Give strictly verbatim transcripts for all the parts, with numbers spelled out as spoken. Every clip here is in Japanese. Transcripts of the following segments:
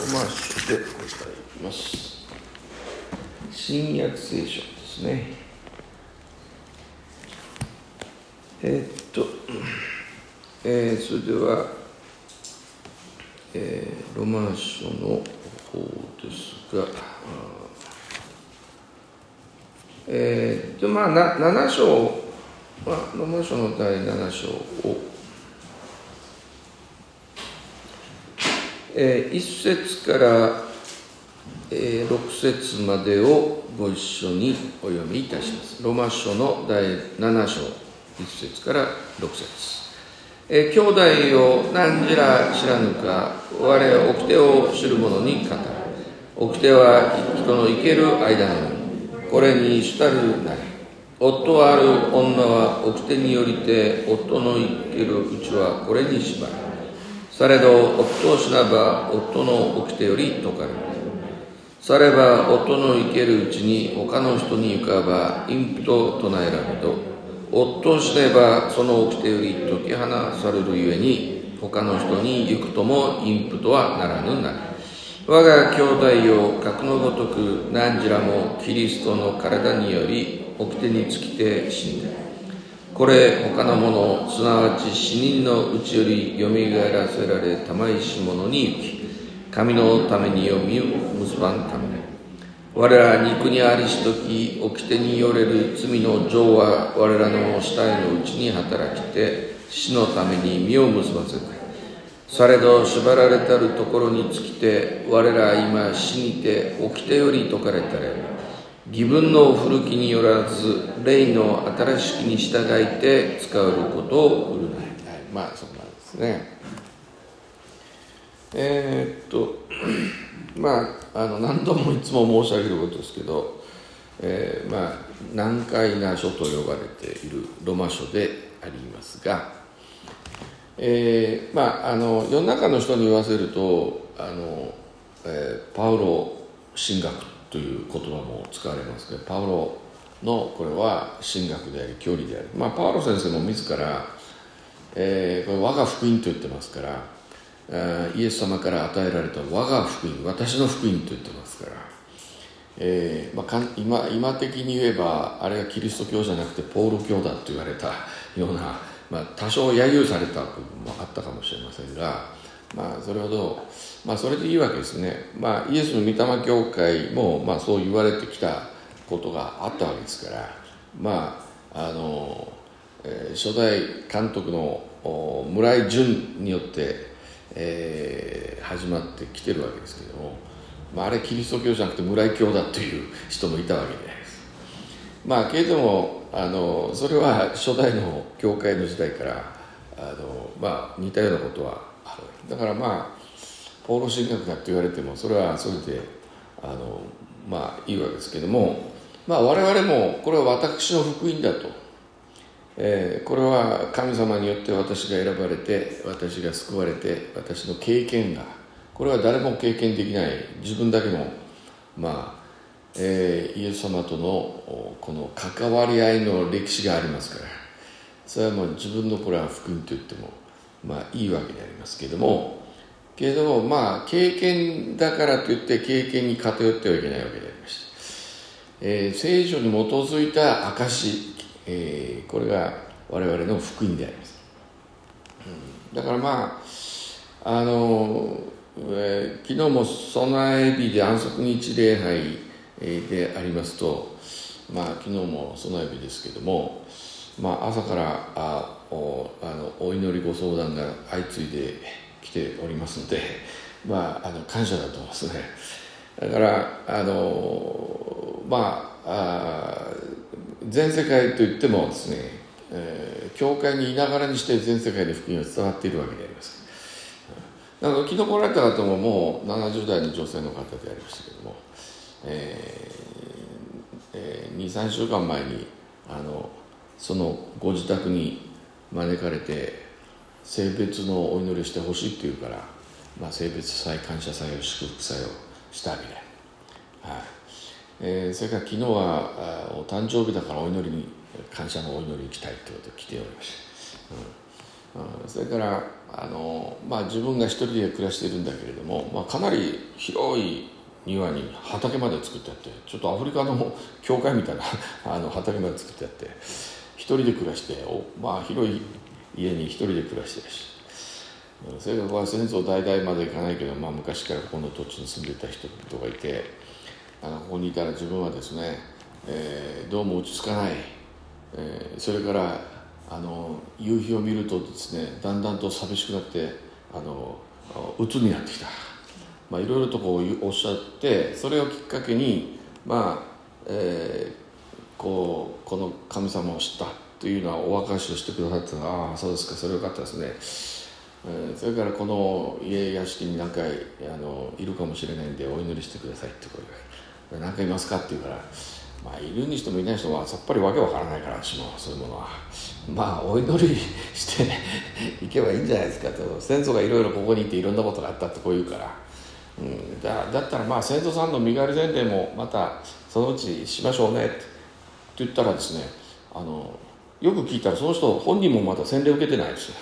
マ書でございます。新約聖書ですね。えー、っと、えー、それでは、えー、ロマ書の方ですが、えー、っと、まあ、ななな章、まあ、ロマ書のだいなな章を、えー、いっ節から、えー、ろく節までをご一緒にお読みいたします。ロマ書のだいなな章、いっ節からろく節。えー、兄弟を何じら知らぬか、我掟を知る者に語る。掟は人の生ける間のみ、これに主たるなり。夫ある女は掟によりて、夫の生けるうちはこれに縛る。されど夫を死なば夫の掟より解かれる。されば夫の生けるうちに他の人に行かば淫婦と唱えられると、夫を死ねばその掟より解き放されるゆえに他の人に行くとも淫婦とはならぬなり。我が兄弟を格のごとく何じらもキリストの体により掟につきて死んで、これ他の者、すなわち死人のうちよりよみがえらせられたまいし者に行き、神のために読みを結ばんためで、我ら肉にありしとき、掟によれる罪の情は我らの死体のうちに働きて、死のために身を結ばせた。されど縛られたるところにつきて、我ら今死にて掟より解かれたれば、義分の古きによらず、霊の新しきに従いて使うることを売るなり。まあ、そうなんですね。えー、っと、まあ、あの、何度もいつも申し上げることですけど、えー、まあ、難解な書と呼ばれているロマ書でありますが、えー、まあ、あの、世の中の人に言わせると、あの、えー、パウロ神学という言葉も使われますけど、パウロのこれは神学であり教理である。まあ、パウロ先生も自ら、えー、これ我が福音と言ってますから、イエス様から与えられた我が福音、私の福音と言ってますから、えーまあ、今, 今的に言えばあれがキリスト教じゃなくてポール教だと言われたような、まあ、多少揶揄された部分もあったかもしれませんが、まあ、それほど、まあ、それでいいわけですね。まあ、イエスの御霊教会も、まあ、そう言われてきたことがあったわけですから、まああのえー、初代監督の村井淳によって、えー、始まってきてるわけですけども、まあ、あれキリスト教じゃなくて村井教だという人もいたわけです。まあけれどもあのそれは初代の教会の時代からあの、まあ、似たようなことはある。だからまあポーロ神学だと言われてもそれはそれであのまあいいわけですけども、まあ、我々もこれは私の福音だと、えー、これは神様によって私が選ばれて私が救われて私の経験がこれは誰も経験できない自分だけの、まあえー、イエス様とのこの関わり合いの歴史がありますから、それはもう自分のこれは福音と言ってもまあいいわけでありますけれども、けれどもまあ経験だからといって経験に偏ってはいけないわけでありまして、えー、聖書に基づいた証、えー、これが我々の福音であります、うん、だからまああの、えー、昨日も備え日で安息日礼拝でありますと、まあ昨日も備え日ですけども、まあ、朝からあおあのお祈りご相談が相次いできておりますので、まあ、あの感謝だと思いますね。だからあのまああ全世界といってもですね、えー、教会にいながらにして全世界で福音が伝わっているわけであります。だから昨日来られた方ももうななじゅう代の女性の方でありましたけども、えーえー、にさんしゅうかんまえにあのそのご自宅に招かれて性別のお祈りをしてほしいって言うから、まあ、性別祭感謝祭を祝福祭をしたわけで、はいえー、それから昨日はお誕生日だからお祈りに感謝のお祈りに行きたいということで来ておりました、うんうん、それからあの、まあ、自分が一人で暮らしているんだけれども、まあ、かなり広い庭に畑まで作ってあって、ちょっとアフリカの教会みたいなあの畑まで作ってあって、一人で暮らして、お、まあ、広い家に一人で暮らしてるし、それから先祖代々までいかないけど、まあ、昔からこの土地に住んでいた人々がいて、あのここにいたら自分はですね、えー、どうも落ち着かない、えー、それからあの夕日を見るとですね、だんだんと寂しくなってあの鬱になってきた、まあ、いろいろとこうおっしゃって、それをきっかけに、まあえー、こうこの神様を知ったというのはお明かしをしてくださったのが、ああそうですか、それよかったですね。それからこの家屋敷に何回あのいるかもしれないんでお祈りしてくださいって声が、何回いますかって言うから、まあ、いるにしてもいない人はさっぱりわけわからないから、私もそういうものはまあお祈りしていけばいいんじゃないですかと。先祖がいろいろここにいていろんなことがあったってこう言うから、うん、だ, だったらまあ先祖さんの身代わり前例もまたそのうちしましょうねって言ったらですね、あのよく聞いたらその人本人もまだ洗礼受けてないですよ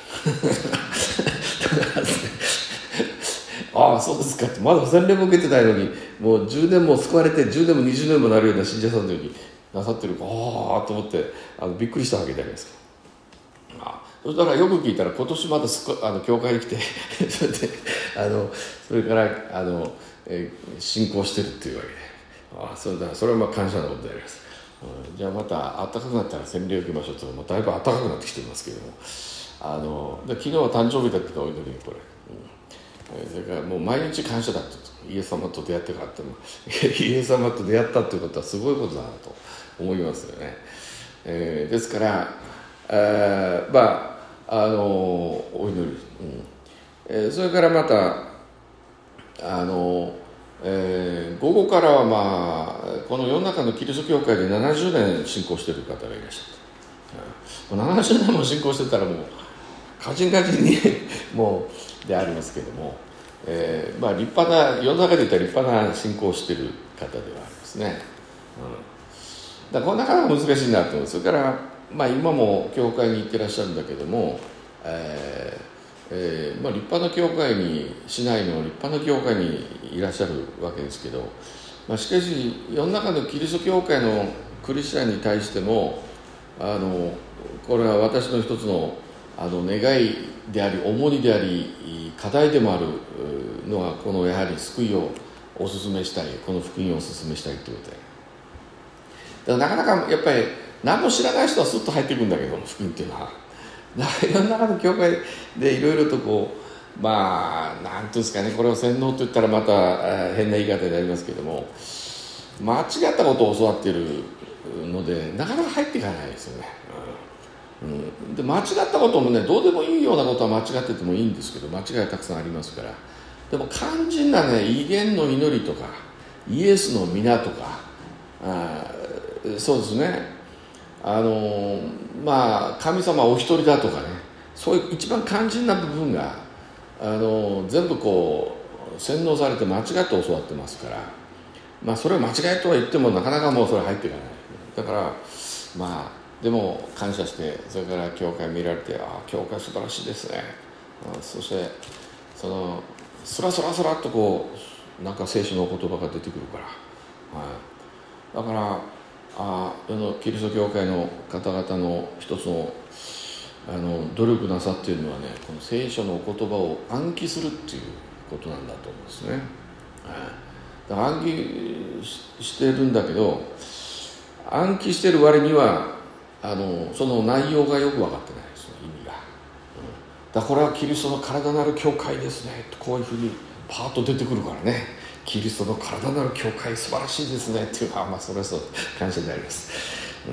ああそうですかって、まだ洗礼も受けてないのにもうじゅうねんも救われてじゅうねんもにじゅうねんもなるような信者さんのようになさってるか、ああと思ってあのびっくりしたわけじゃないですか。ああそしたらよく聞いたら今年まだすあの教会に来てそれであのそれからあの、えー、信仰してるっていうわけで、ああそれだそれはまあ感謝のことであります。うん、じゃあまた暖かくなったら洗礼を受けましょうと、まあ、だいぶ暖かくなってきていますけれども、あので昨日は誕生日だったお祈りにこれ、うん、それからもう毎日感謝だと、イエス様と出会ってからってもイエス様と出会ったということはすごいことだなと思いますよね。えー、ですから、えー、まああのお祈り、うんえー、それからまたあのえー、午後からは、まあ、この世の中のキリスト教会でななじゅうねん信仰している方がいらっしゃった、うん、ななじゅうねんも信仰してたらもうカチンカチンにもうでありますけれども、えーまあ、立派な世の中で言ったら立派な信仰している方ではありますね、うん、だからこの中が難しいなと思う。それから、まあ、今も教会に行ってらっしゃるんだけども、えーえーまあ、立派な教会に市内の立派な教会にいらっしゃるわけですけど、まあ、しかし世の中のキリスト教会のクリスチャンに対してもあのこれは私の一つの、あの願いであり重荷であり課題でもあるのは、このやはり救いをお勧めしたい、この福音をお勧めしたいということで、だからなかなかやっぱり何も知らない人はスッと入っていくんだけども、福音っていうのは世の中の教会でいろいろとこう、まあなんていうんですかね、これを洗脳と言ったらまた変な言い方になりますけども、間違ったことを教わっているのでなかなか入っていかないですよね、うんうん、で間違ったこともね、どうでもいいようなことは間違っててもいいんですけど、間違いはたくさんありますから。でも肝心なね、威厳の祈りとかイエスの皆とか、あそうですね、あのまあ神様お一人だとかね、そういう一番肝心な部分があの全部こう洗脳されて間違って教わってますから、まあそれを間違いとは言ってもなかなかもうそれ入っていかない。だからまあでも感謝して、それから教会見られて、ああ教会素晴らしいですね、あそしてそのスラスラスラっとこうなんか聖書の言葉が出てくるから、はい、だからあ世のキリスト教会の方々の一つのあの努力なさっていうのはね、この聖書の言葉を暗記するっていうことなんだと思うんですね、はい、だから暗記 し, してるんだけど暗記してる割にはあのその内容がよく分かってないですよ、意味が、うん、だからこれはキリストの体なる教会ですねとこういうふうにパーッと出てくるからね、キリストの体なる教会素晴らしいですねっていうか、まあそれはそう感謝であります、うん、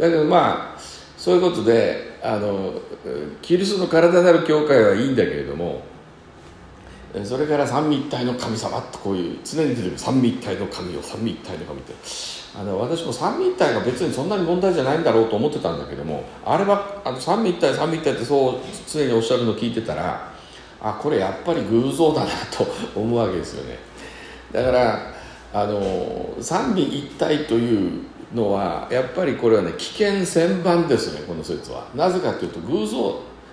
だけどまあそういうことであのキリストの体なる教会はいいんだけれども、それから三位一体の神様とこういう常に出てくる三位一体の神よ三位一体の神って、あの私も三位一体が別にそんなに問題じゃないんだろうと思ってたんだけども、あれはあの三位一体三位一体ってそう常におっしゃるのを聞いてたら、あこれやっぱり偶像だなと思うわけですよね。だからあの三位一体というのはやっぱりこれはね危険千番ですね、この説は。なぜかというと偶像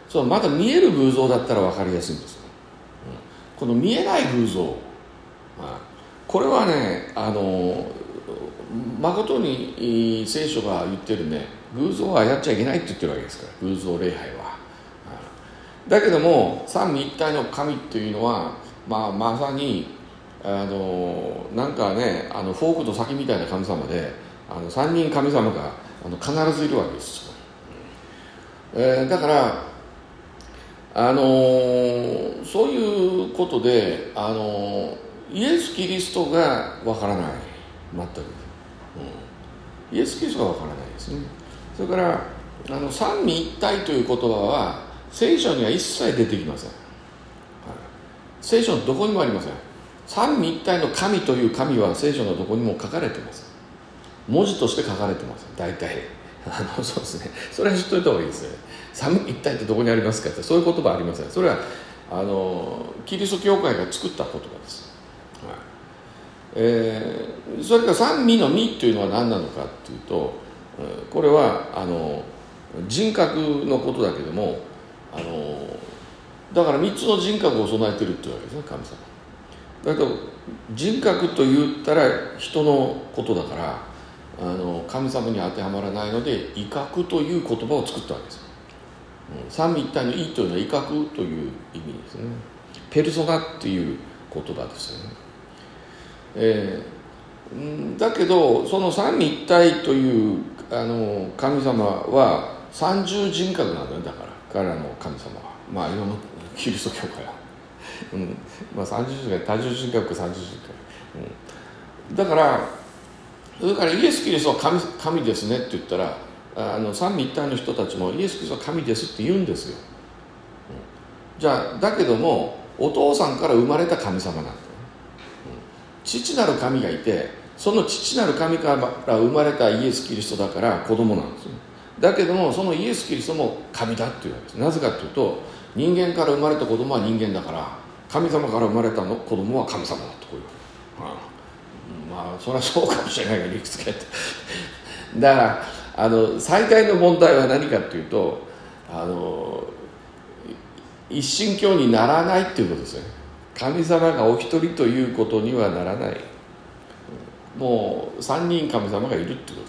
そのまだ見える偶像だったら分かりやすいんですよ、うん、この見えない偶像、まあ、これはねあの誠に聖書が言ってるね偶像はやっちゃいけないって言ってるわけですから偶像礼拝は。だけども三位一体の神っていうのは、まあ、まさにあのなんかねあのフォークの先みたいな神様であの三人神様があの必ずいるわけです、えー、だからあのそういうことであのイエス・キリストがわからない全く、うん、イエス・キリストがわからないですね。それからあの三位一体という言葉は聖書には一切出てきません、はい、聖書のどこにもありません。三位一体の神という神は聖書のどこにも書かれてません。文字として書かれてません。大体あのそうですねそれは知っといた方がいいですね。三位一体ってどこにありますかってそういう言葉ありません。それはあのキリスト教会が作った言葉です、はい、えー、それから三位の位というのは何なのかっていうとこれはあの人格のことだけどもあのだからみっつの人格を備えているっていうわけですね神様。だけど人格と言ったら人のことだからあの神様に当てはまらないので威嚇という言葉を作ったわけです。三位一体の意というのは威嚇という意味ですね。ペルソナっていう言葉ですよね、えー、だけどその三位一体というあの神様は三重人格なんだよ。だから彼らの神様はまあ今のキリスト教会は、うんまあ、三重人格多重人格三重人格、うん、だからそれからイエス・キリストは 神, 神ですねって言ったらあの三位一体の人たちもイエス・キリストは神ですって言うんですよ、うん、じゃあだけどもお父さんから生まれた神様なんだよ、うん、父なる神がいてその父なる神から生まれたイエス・キリストだから子供なんですよ。だけどもそのイエス・キリストも神だっていうわけです。なぜかというと人間から生まれた子供は人間だから神様から生まれたの子供は神様だとこういう、うん、まあそれはそうかもしれないが理屈がやってだからあの最大の問題は何かというとあの一神教にならないっていうことですよね。神様がお一人ということにはならない。もう三人神様がいるっていうこと、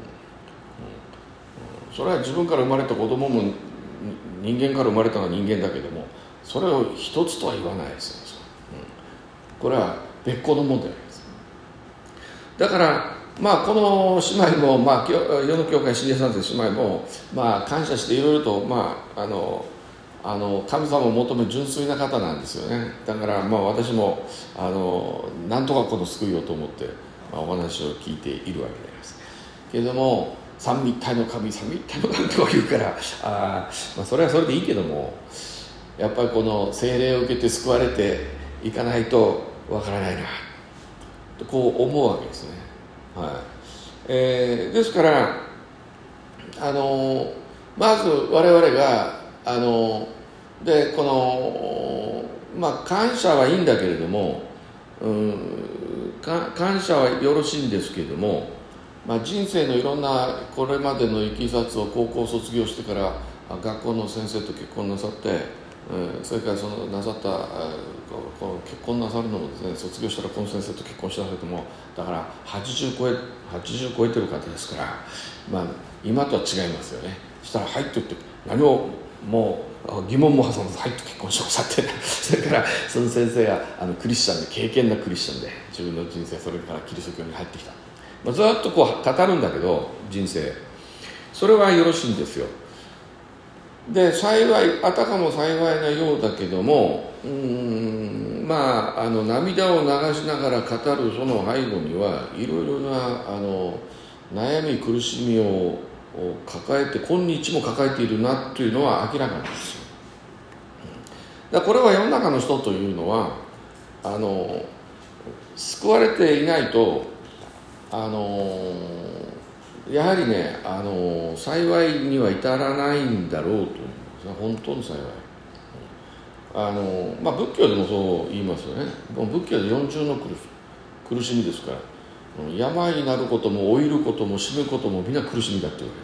うんうん、それは自分から生まれた子供も人間から生まれたのは人間だけどもそれを一つとは言わないですよ、うん、これは別個の問題です。だからまあこの姉妹も、まあ、世の教会信者さんという姉妹も、まあ、感謝していろいろと、まあ、あのあの神様を求める純粋な方なんですよね。だからまあ私もあのなんとかこの救いをと思ってまあ、お話を聞いているわけでありますけれども三位一体の神三位一体の神と言うからあ、まあ、それはそれでいいけどもやっぱりこの聖霊を受けて救われていかないとわからないなとこう思うわけですね、はいえー、ですからあのまず我々があのでこの、まあ、感謝はいいんだけれども、うん感謝はよろしいんですけれども、まあ、人生のいろんなこれまでのいきさつを高校卒業してから学校の先生と結婚なさって、それからそのなさったこの結婚なさるのもですね卒業したらこの先生と結婚しなさってもだからはちじゅう超え、はちじゅう超えてる方ですから、まあ、今とは違いますよね。したら「はい」って言って何をもう疑問も挟まず「はい」と結婚してくださってそれからその先生があのクリスチャンで敬虔なクリスチャンで自分の人生それからキリスト教に入ってきた、まあ、ずっとこう語るんだけど人生それはよろしいんですよ。で幸いあたかも幸いなようだけどもうーんまああの涙を流しながら語るその背後にはいろいろなあの悩み苦しみを抱えて今日も抱えているなというのは明らかなんですよ。だからこれは世の中の人というのはあの救われていないとあのやはりねあの幸いには至らないんだろうと思うんですね。本当の幸いあの、まあ、仏教でもそう言いますよね。仏教で四重の苦し、苦しみですから病になることも老いることも死ぬこともみんな苦しみだっていうわけです。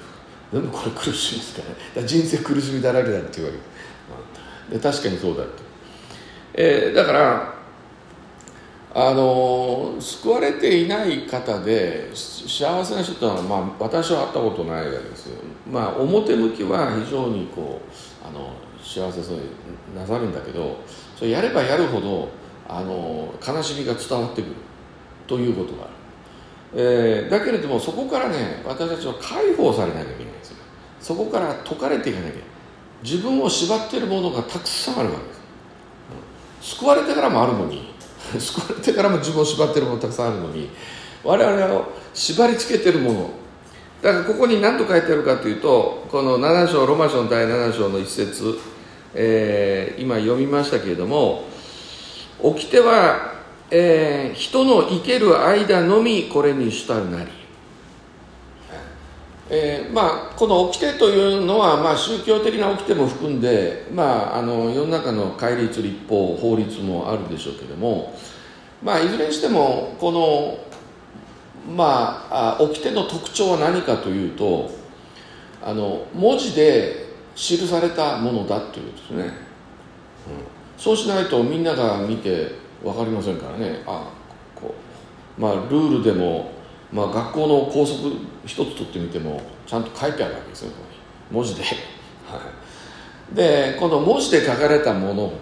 全部これ苦しみですからね。だから人生苦しみだらけだっていうわけで、確かにそうだって、えー、だからあの救われていない方で幸せな人というのは、まあ、私は会ったことないわけですよ。まあ表向きは非常にこうあの幸せそうになさるんだけど、それやればやるほどあの悲しみが伝わってくるということがある。えー、だけれどもそこからね、私たちは解放されなきゃいけないんですよ。そこから解かれていかなきゃ。自分を縛っているものがたくさんあるわけです。救われてからもあるのに救われてからも自分を縛っているものがたくさんあるのに、我々を縛り付けているものだから、ここに何と書いてあるかというと、このなな章、ローマ書のだいなな章の一節、えー、今読みましたけれども、掟は、えー、人の生ける間のみこれに主たるなり、えーまあ、この掟というのは、まあ、宗教的な掟も含んで、まあ、あの世の中の戒律、律法、法律もあるでしょうけれども、まあ、いずれにしてもこの、まあ、掟の特徴は何かというと、あの文字で記されたものだということですね、うん、そうしないとみんなが見て分かりませんからね。あこう、まあ、ルールでも、まあ、学校の校則一つ取ってみてもちゃんと書いてあるわけですよ、文字で、はい、でこの文字で書かれたもの、はい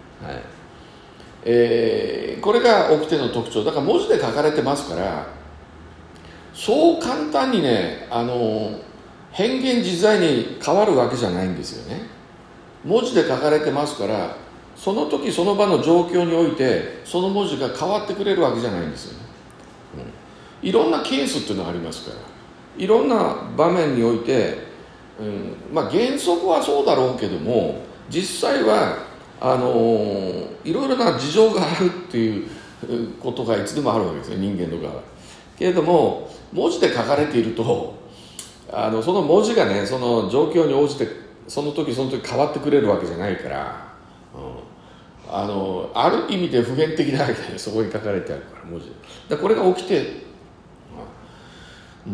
えー、これが掟の特徴だから、文字で書かれてますから、そう簡単にね、あの変幻自在に変わるわけじゃないんですよね。文字で書かれてますから、その時その場の状況においてその文字が変わってくれるわけじゃないんですよね、うん、いろんなケースっていうのがありますから、いろんな場面において、うんまあ、原則はそうだろうけども、実際はあのー、いろいろな事情があるっていうことがいつでもあるわけですよ、人間の側は。けれども文字で書かれていると、あのその文字がね、その状況に応じてその時その時変わってくれるわけじゃないから、うん、あのある意味で普遍的なわけで、そこに書かれてあるから、文字でこれが起きて、うん、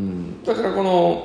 だからこの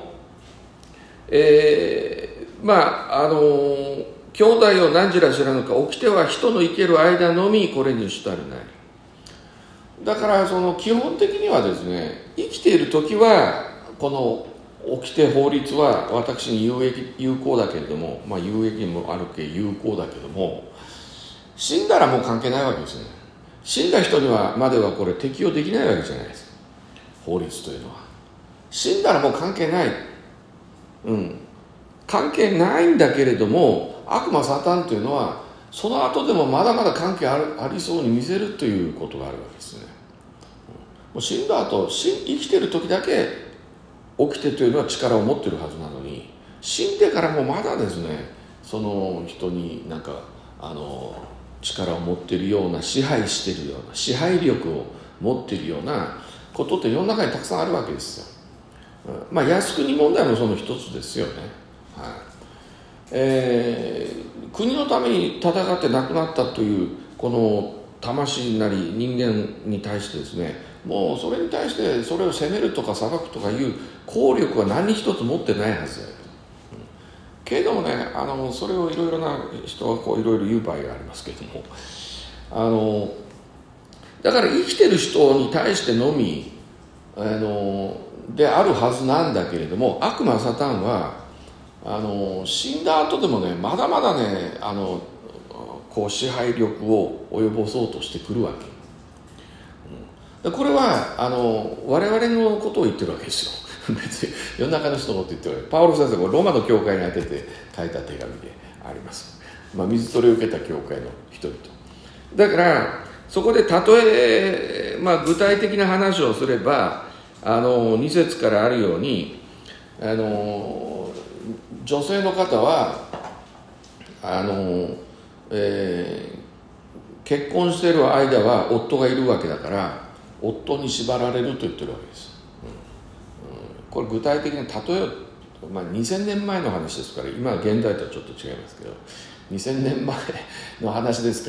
えー、まああの兄弟を何時ら知らぬか、起きては人の生ける間のみこれに主たるなり。だからその基本的にはですね、生きている時はこの掟法律は私に有益有効だけれども、まあ有益もあるけ有効だけども、死んだらもう関係ないわけですね。死んだ人にはまではこれ適用できないわけじゃないですか、法律というのは。死んだらもう関係ない、うん関係ないんだけれども、悪魔サタンというのはその後でもまだまだ関係あるありそうに見せるということがあるわけですね。もう死んだ後、生きてる時だけ起きてというのは力を持ってるはずなのに、死んでからもまだですね、その人になんかあの力を持っているような、支配しているような、支配力を持っているようなことって世の中にたくさんあるわけですよ。まあ靖国問題もその一つですよね。はいえー、国のために戦って亡くなったというこの魂なり人間に対してですね、もうそれに対してそれを責めるとか裁くとかいう効力は何一つ持ってないはずだよ、うん、けれどもね、あのそれをいろいろな人はこういろいろ言う場合がありますけれども、あのだから生きてる人に対してのみあのであるはずなんだけれども、悪魔サタンはあの死んだ後でもね、まだまだね、あのこう支配力を及ぼそうとしてくるわけ、うん、これはあの我々のことを言ってるわけですよ別に世の中の人のこと言ってるわけ。パウロ先生はローマの教会に宛てて書いた手紙であります、まあ、水取りを受けた教会の人々だから、そこで例え、まあ、具体的な話をすれば、あのに節からあるように、あの女性の方はあの、えー、結婚している間は夫がいるわけだから、夫に縛られると言ってるわけです、うんうん、これ具体的な例え、まあ、にせんねんまえの話ですから、今は現代とはちょっと違いますけど、にせんねんまえの話ですから、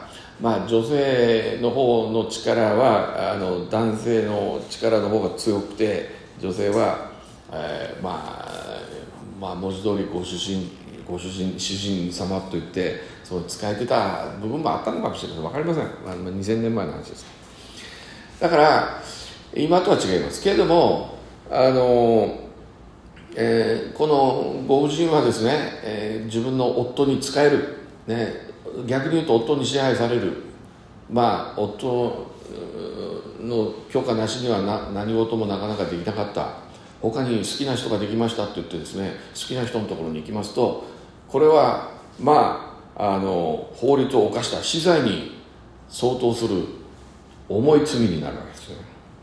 まあ、女性の方の力はあの男性の力の方が強くて、女性は、えー、まあまあ文字通りご主人ご主人主人様と言ってそう使えてた部分もあったのかもしれません。分かりません。まあ、にせんねんまえの話です。だから今とは違いますけれども、あの、えー、このご婦人はですね、えー、自分の夫に仕える、ね、逆に言うと夫に支配される、まあ夫の許可なしにはな何事もなかなかできなかった。他に好きな人ができましたって言ってですね、好きな人のところに行きますと、これはまああの法律を犯した死罪に相当する重い罪になるわけですね。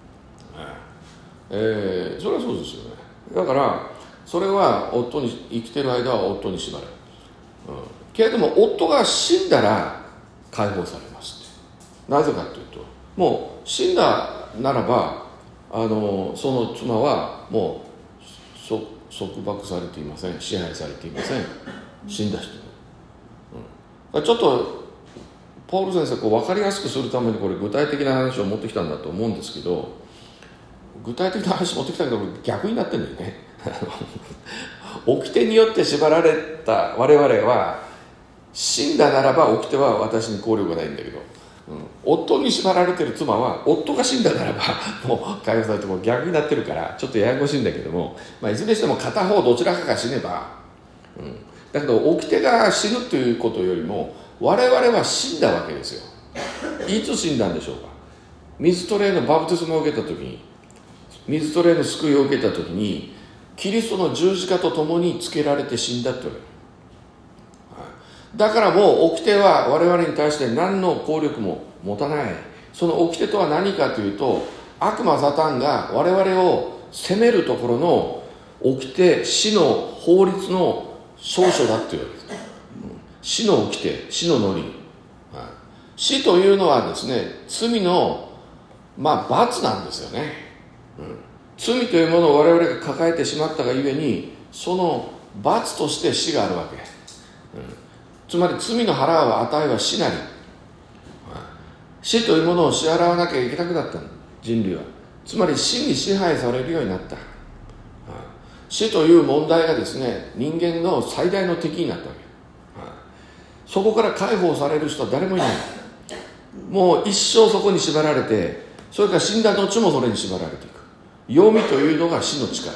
えー、それはそうですよね。だからそれは夫に生きてる間は夫に縛る、うん、けれども夫が死んだら解放されますって。なぜかというと、もう死んだならばあのその妻はもう束縛されていません。支配されていません。死んだ人、うん、ちょっとポール先生こう分かりやすくするためにこれ具体的な話を持ってきたんだと思うんですけど、具体的な話持ってきたけど逆になってるんだよね掟によって縛られた我々は死んだならば掟は私に効力がないんだけど、うん、夫に縛られてる妻は夫が死んだならばもう解放されても逆になってるからちょっとややこしいんだけども、まあ、いずれにしても片方どちらかが死ねば、うん、だけど掟が死ぬということよりも我々は死んだわけですよ。いつ死んだんでしょうか。水と霊のバプテスマを受けた時に、水と霊の救いを受けた時にキリストの十字架とともにつけられて死んだって言われる。だからもう掟は我々に対して何の効力も持たない。その掟とは何かというと、悪魔サタンが我々を責めるところの掟、死の法律の証書だって言われる。死の掟、死のノリ、はい、死というのはですね、罪のまあ罰なんですよね、うん、罪というものを我々が抱えてしまったがゆえにその罰として死があるわけ、うん、つまり罪の払う値は死なり、はい、死というものを支払わなきゃいけなくなった人類は。つまり死に支配されるようになった、はい、死という問題がですね、人間の最大の敵になったわけ。そこから解放される人は誰もいない。もう一生そこに縛られて、それから死んだ後もそれに縛られていく。読みというのが死の力。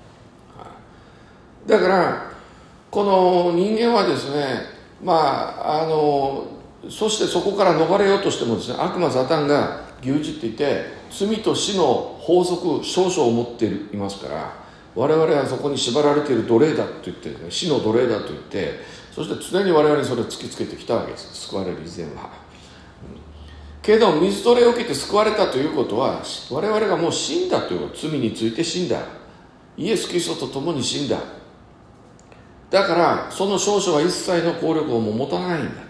だからこの人間はですね、まああのそしてそこから逃れようとしてもですね、悪魔サタンが牛耳っていて、罪と死の法則少々を持っていますから、我々はそこに縛られている奴隷だと言って、ね、死の奴隷だと言って、そして常に我々にそれを突きつけてきたわけです。救われる以前は、うん、けれども水と霊を受けて救われたということは、我々がもう死んだということ、罪について死んだ、イエス・キリストと共に死んだ。だからその証書は一切の効力をも持たないんだ。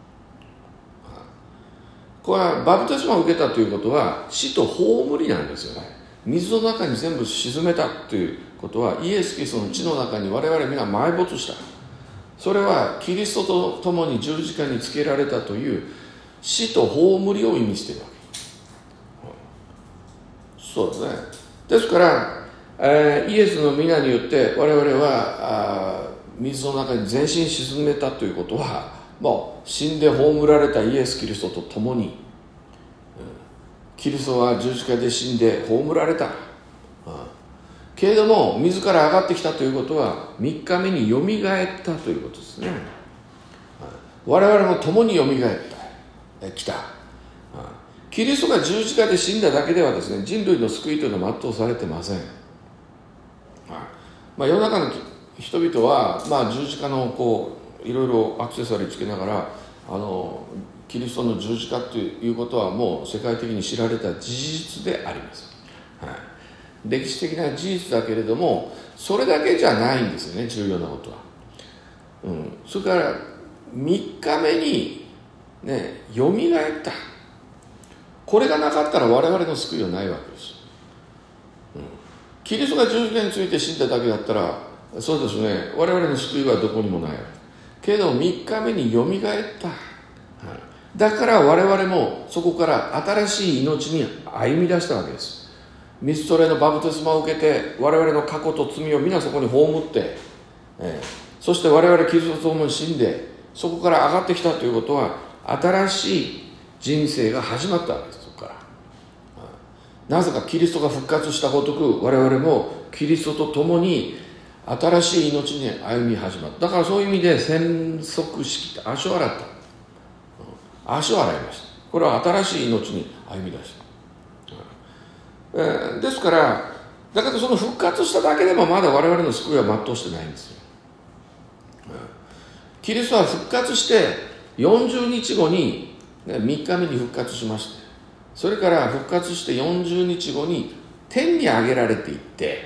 これはバプテスマを受けたということは死と葬りなんですよね。水の中に全部沈めたということは、イエス・キリストの血の中に我々皆埋没した。それはキリストと共に十字架につけられたという死と葬りを意味しているわけ。そうですね。ですから、えー、イエスの皆によって我々はあ水の中に全身沈めたということは、もう死んで葬られたイエス・キリストと共に、うん、キリストは十字架で死んで葬られた、うん、けれども自ら上がってきたということはみっかめによみがえったということですね。我々も共によみがえった来た。キリストが十字架で死んだだけではですね、人類の救いというのは全うされてません。まあ、世の中の人々は、まあ、十字架のこういろいろアクセサリーつけながら、あのキリストの十字架ということはもう世界的に知られた事実であります、はい、歴史的な事実だけれども、それだけじゃないんですよね、重要なことは、うん、それからみっかめにね、よみがえった。これがなかったら我々の救いはないわけです、うん、キリストが十字架について死んだだけだったら、そうですね、我々の救いはどこにもないわけけど、みっかめによみがえった、はい、だから我々もそこから新しい命に歩み出したわけです。水と霊のバプテスマを受けて、我々の過去と罪を皆そこに葬って、 えー、そして我々キリストと共に死んでそこから上がってきたということは新しい人生が始まったわけです。そこからなぜかキリストが復活したごとく我々もキリストと共に新しい命に歩み始まった。だからそういう意味で洗足式って足を洗った、足を洗いました。これは新しい命に歩み出した、えー、ですからだけどその復活しただけでもまだ我々の救いは全うしてないんですよ。キリストは復活してよんじゅうにちごに、ね、みっかめに復活しまして、それから復活してよんじゅうにちごに天に上げられていって、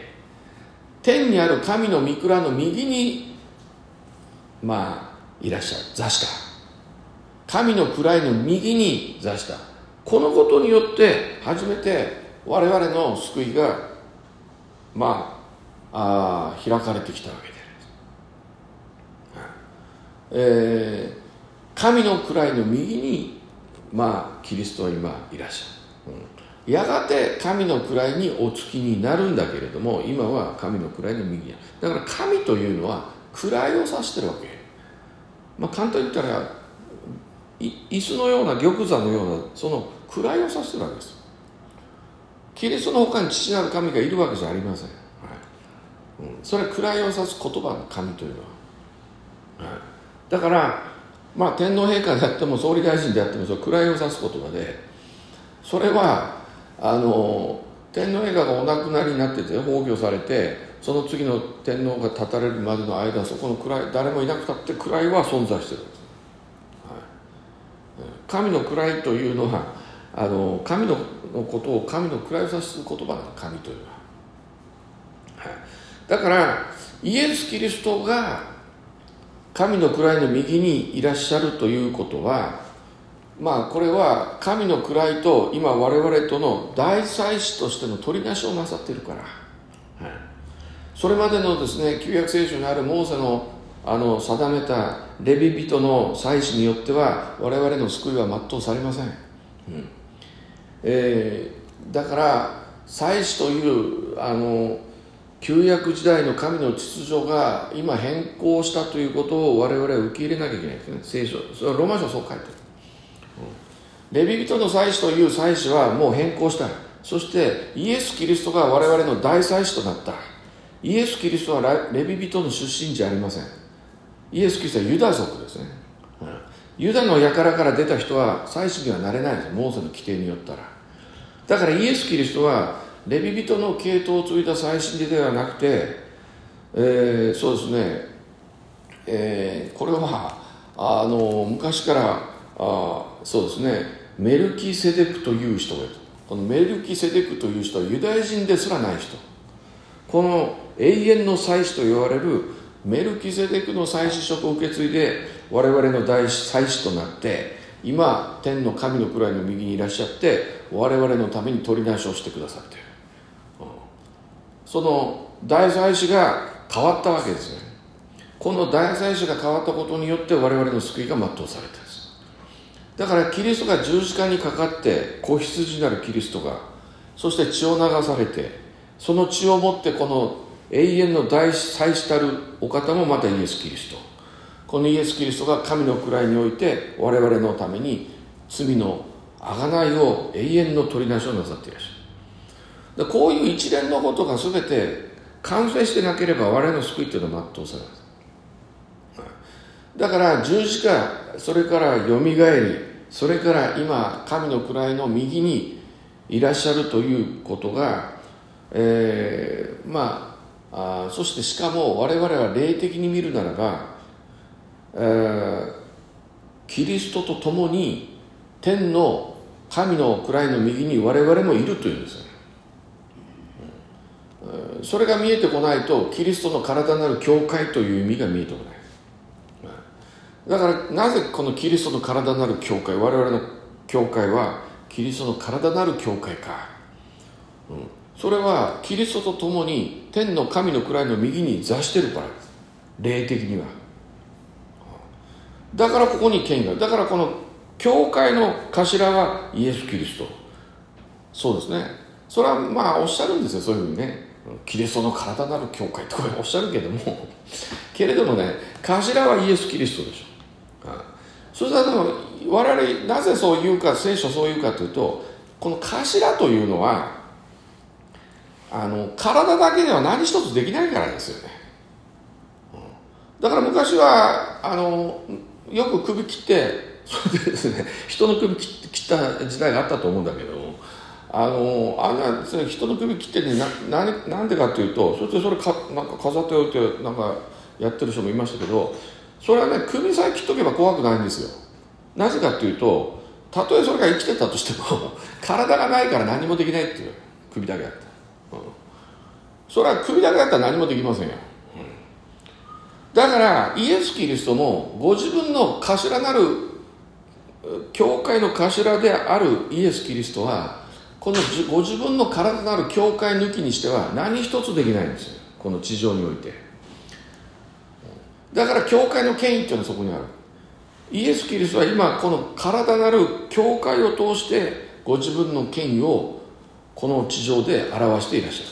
天にある神の御蔵の右にまあいらっしゃる、座した、神の位の右に座した。このことによって初めて我々の救いがまあ、あ開かれてきたわけで、えー、神の位の右にまあキリストは今いらっしゃる、うん、やがて神の位にお付きになるんだけれども、今は神の位の右にだから神というのは位を指してるわけ、まあ、簡単に言ったら椅子のような玉座のようなその位を指してるわけです。キリストの他に父なる神がいるわけじゃありません、はいうん、それは位を指す言葉の神というのは、はい、だからまあ天皇陛下であっても総理大臣であってもそれ位を指す言葉で、それはあの天皇陛下がお亡くなりになってて崩御されて、その次の天皇が立たれるまでの間そこの位誰もいなくたって位は存在してるんです、はい、神の位というのはあの神のことを神の位を指す言葉なの、神というのは、はい、だからイエス・キリストが神の位の右にいらっしゃるということは、まあこれは神の位と今我々との大祭司としての取りなしをなさっているから、はい、それまでのですね旧約聖書にあるモーセのあの定めたレビ人の祭司によっては我々の救いは全うされません、うんえー、だから祭司というあの旧約時代の神の秩序が今変更したということを我々は受け入れなきゃいけないですね。聖書それはローマ書そう書いてる、うん、レビ人の祭司という祭司はもう変更した。そしてイエス・キリストが我々の大祭司となった。イエス・キリストはレビ人の出身じゃありません。イエス・キリストはユダ族ですね、うん、ユダの輩から出た人は祭司にはなれないんです、モーセの規定によったら。だからイエス・キリストはレビ人の系統を継いだ祭司ではなくて、えー、そうですね、えー、これはあの昔からあそうですねメルキセデクという人がいる。このメルキセデクという人はユダヤ人ですらない人。この永遠の祭司と言われるメルキセデクの祭司職を受け継いで我々の大祭司となって今天の神の位の右にいらっしゃって我々のために取りなしをしてくださっている、うん、その大祭司が変わったわけですね。この大祭司が変わったことによって我々の救いが全うされたんです。だからキリストが十字架にかかって子羊なるキリストがそして血を流されてその血をもってこの永遠の大祭司たるお方もまたイエス・キリスト、このイエス・キリストが神の位において我々のために罪の贖いを永遠の取りなしをなさっていらっしゃる。こういう一連のことが全て完成してなければ我々の救いというのは全うされます。だから十字架、それからよみがえり、それから今神の位の右にいらっしゃるということが、えー、まああそしてしかも我々は霊的に見るならば、えー、キリストと共に天の神の位の右に我々もいるというんですよね。それが見えてこないとキリストの体なる教会という意味が見えてこない。だからなぜこのキリストの体なる教会、我々の教会はキリストの体なる教会か、うん、それはキリストと共に天の神の位の右に座してるからです。霊的にはだからここに権威がある。だからこの教会の頭はイエス・キリスト、そうですね、それはまあおっしゃるんですよ、そういうふうにね。 キリストの体なる教会とかおっしゃるけどもけれどもね、頭はイエス・キリストでしょ。そしたらでも我々なぜそう言うか、聖書そう言うかというと、この頭というのはあの体だけでは何一つできないからですよね。だから昔はあのよく首切って、それでですね、人の首切った時代があったと思うんだけども、あのあんなですね、人の首切ってね、な, な, なんでかっていうと、そしてそれかなんか飾っておいてなんかやってる人もいましたけど、それはね、首さえ切っとけば怖くないんですよ。なぜかっていうと、たとえそれが生きてたとしても体がないから何もできないっていう、首だけあった、うん、それは首だけだったら何もできませんよ。だからイエス・キリストもご自分の頭なる教会の頭であるイエス・キリストは、このご自分の体なる教会抜きにしては何一つできないんですよ、この地上において。だから教会の権威っていうのはそこにある。イエス・キリストは今この体なる教会を通してご自分の権威をこの地上で表していらっしゃる。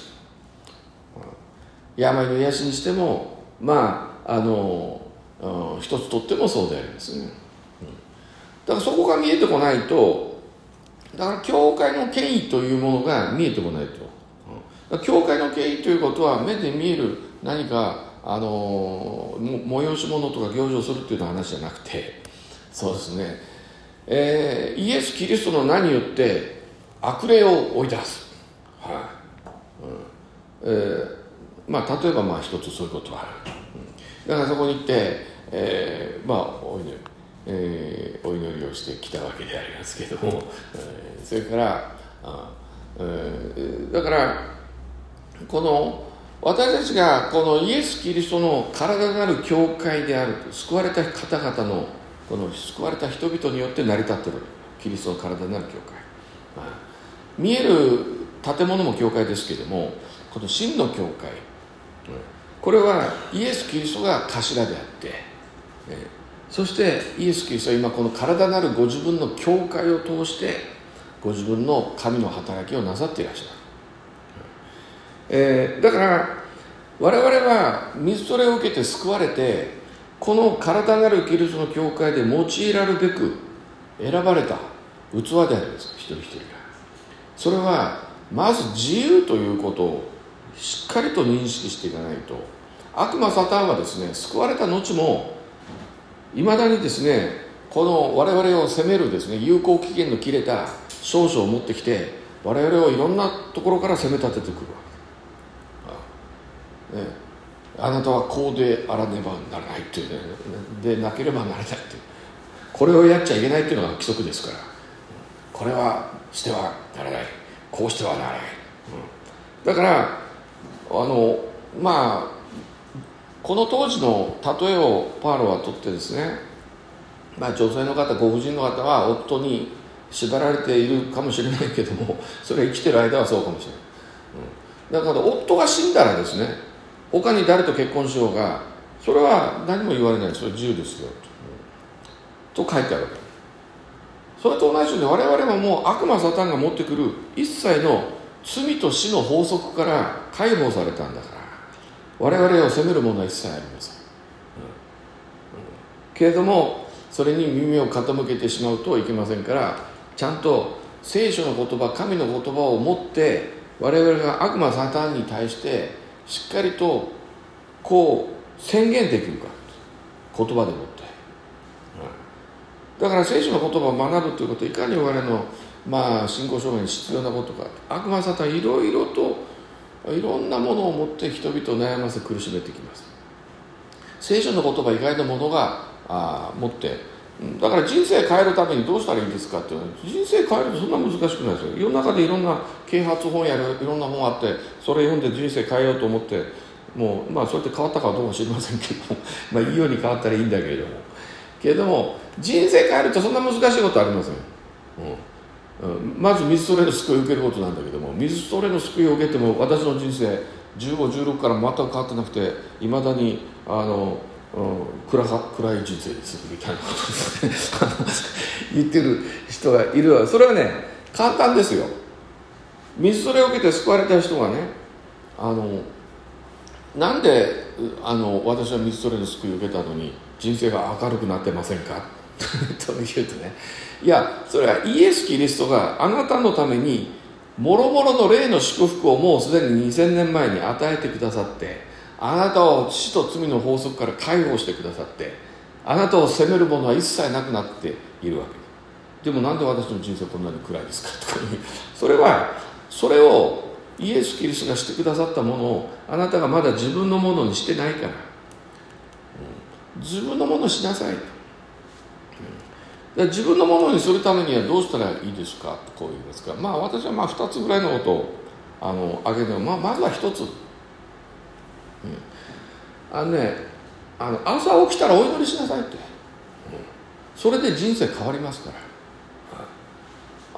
病の癒しにしても、まああの、うん、一つとってもそうでありますね、うん、だからそこが見えてこないと、だから教会の権威というものが見えてこないと、うん、だから教会の権威ということは目で見える何かあの催し物とか行事をするっていう話じゃなくて、そうですね、えー、イエス・キリストの名によって悪霊を追い出す、はいうんえーまあ、例えばまあ一つそういうことはある。だからそこに行って、えー、まあお祈り、えー、お祈りをしてきたわけでありますけども、えー、それからあ、えー、だからこの私たちがこのイエス・キリストの体なる教会であると、救われた方々のこの救われた人々によって成り立っているキリストの体なる教会、まあ、見える建物も教会ですけれども、この真の教会、これはイエス・キリストが頭であって、そしてイエス・キリストは今この体なるご自分の教会を通してご自分の神の働きをなさっていらっしゃる、えー、だから我々は水それを受けて救われて、この体なるキリストの教会で用いられるべく選ばれた器であります、一人一人が。それはまず自由ということをしっかりと認識していかないと、悪魔サタンはですね、救われた後もいまだにですね、この我々を責めるですね、有効期限の切れた証書を持ってきて我々をいろんなところから責め立ててくるわけ、ね、あなたはこうであらねばならないっていうね、でなければならないっていう、これをやっちゃいけないっていうのが規則ですから、これはしてはならない、こうしてはならない、うん、だからあのまあこの当時の例えをパウロはとってですね、まあ、女性の方、ご婦人の方は夫に縛られているかもしれないけども、それは生きてる間はそうかもしれない、うん、だから夫が死んだらですね、他に誰と結婚しようがそれは何も言われない、それは自由ですよと、うん、と書いてあるわけ。それと同じように我々はもう悪魔サタンが持ってくる一切の罪と死の法則から解放されたんだから、我々を責めるものは一切ありません、うんうん、けれどもそれに耳を傾けてしまうといけませんから、ちゃんと聖書の言葉、神の言葉を持って我々が悪魔サタンに対してしっかりとこう宣言できるか、言葉でもって、うん、だから聖書の言葉を学ぶということは、いかに我々のまあ信仰証明に必要なことか。悪魔サタンいろいろといろんなものを持って人々を悩ませ苦しめてきます。聖書の言葉以外のものがあ持って、だから人生変えるためにどうしたらいいですかっていうのは、人生変えるとそんな難しくないですよ。世の中でいろんな啓発本やるいろんな本あって、それ読んで人生変えようと思って、もうまあそれって変わったかはどうか知りませんけどもまあいいように変わったらいいんだけれども、けれども人生変えるとそんな難しいことはありません、うん、まず水それの救いを受けることなんだけども、水それの救いを受けても私の人生じゅうご、じゅうろくから全く変わってなくて、いまだにあの、うん、暗, 暗い人生ですみたいなことです言ってる人がいるわ。それはね簡単ですよ。水それを受けて救われた人がね、 あのなんであの私は水それの救いを受けたのに人生が明るくなってませんかというとね、いやそれはイエス・キリストがあなたのためにもろもろの霊の祝福をもうすでににせんねんまえに与えてくださって、あなたを死と罪の法則から解放してくださって、あなたを責めるものは一切なくなっているわけで。でもなんで私の人生こんなに暗いですかとかいう、それはそれをイエス・キリストがしてくださったものをあなたがまだ自分のものにしてないから、うん、自分のものにしなさい、うん、で自分のものにするためにはどうしたらいいですかとこう言いますか。まあ私はまあふたつぐらいのことをあの挙げるのは、まあ、まずはひとつ、うん、あのねあの朝起きたらお祈りしなさいって、うん、それで人生変わりますから、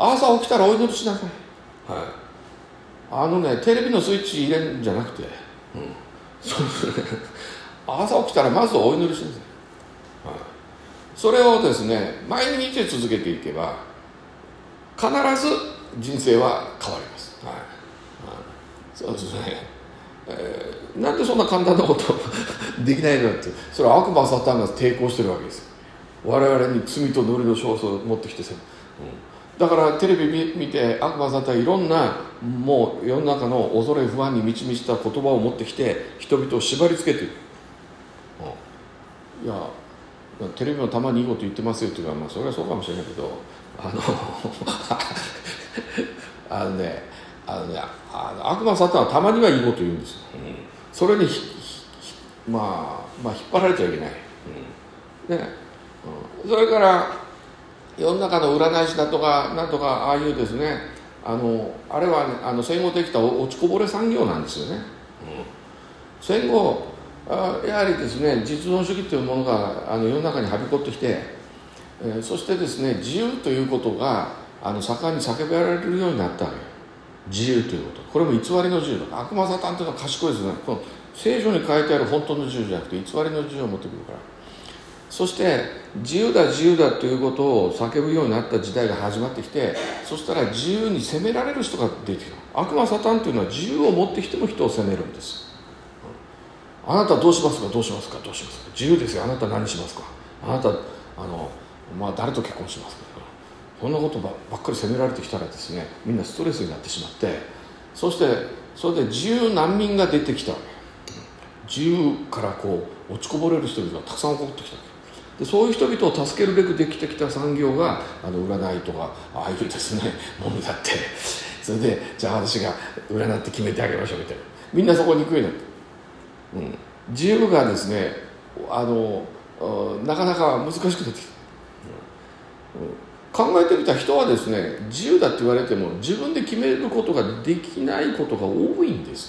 はい、朝起きたらお祈りしなさい、はい、あのねテレビのスイッチ入れるんじゃなくて、うん、そう朝起きたらまずお祈りしなさい、はい、それをですね毎日続けていけば必ず人生は変わります、はいはい、そうですね、えー、なんでそんな簡単なことできないのって、それは悪魔サタンが抵抗してるわけです。我々に罪と呪いの勝訴を持ってきて、うん、だからテレビ見て悪魔サタンいろんなもう世の中の恐れ不安に満ち満ちた言葉を持ってきて人々を縛りつけている、うん、いやテレビもたまにいいこと言ってますよっていうか、まあ、それはそうかもしれないけど、あのあのねあのねあの悪魔サタンはたまにはいいこと言うんですよ、うん、それにまあ、まあ引っ張られちゃいけない、うんねうん、それから世の中の占い師だとかなんとかああいうですね、あのあれは、ね、あの戦後できた落ちこぼれ産業なんですよね、うん、戦後あやはりですね実存主義というものがあの世の中にはびこってきて、えー、そしてですね自由ということがあの盛んに叫ばれるようになったわけ。自由ということ、これも偽りの自由だ。悪魔サタンというのは賢いですね。この聖書に書いてある本当の自由じゃなくて偽りの自由を持ってくるから。そして自由だ自由だということを叫ぶようになった時代が始まってきて、そしたら自由に責められる人が出てきた。悪魔サタンというのは自由を持ってきても人を責めるんです。あなたどうしますかどうしますかどうしますか、自由ですよ。あなた何しますか、あなたあの、まあ、誰と結婚しますか、そんなことばっかり責められてきたらですね、みんなストレスになってしまって、そしてそれで自由難民が出てきたわけ。自由からこう落ちこぼれる人々がたくさん起こってきたわけで、そういう人々を助けるべくできてきた産業があの占いとかああいうですねものだって、それでじゃあ私が占って決めてあげましょうみたいな、みんなそこに行くようになって、うん、自由がですねあのなかなか難しくなってきた、うん考えてみた人はですね自由だって言われても自分で決めることができないことが多いんです、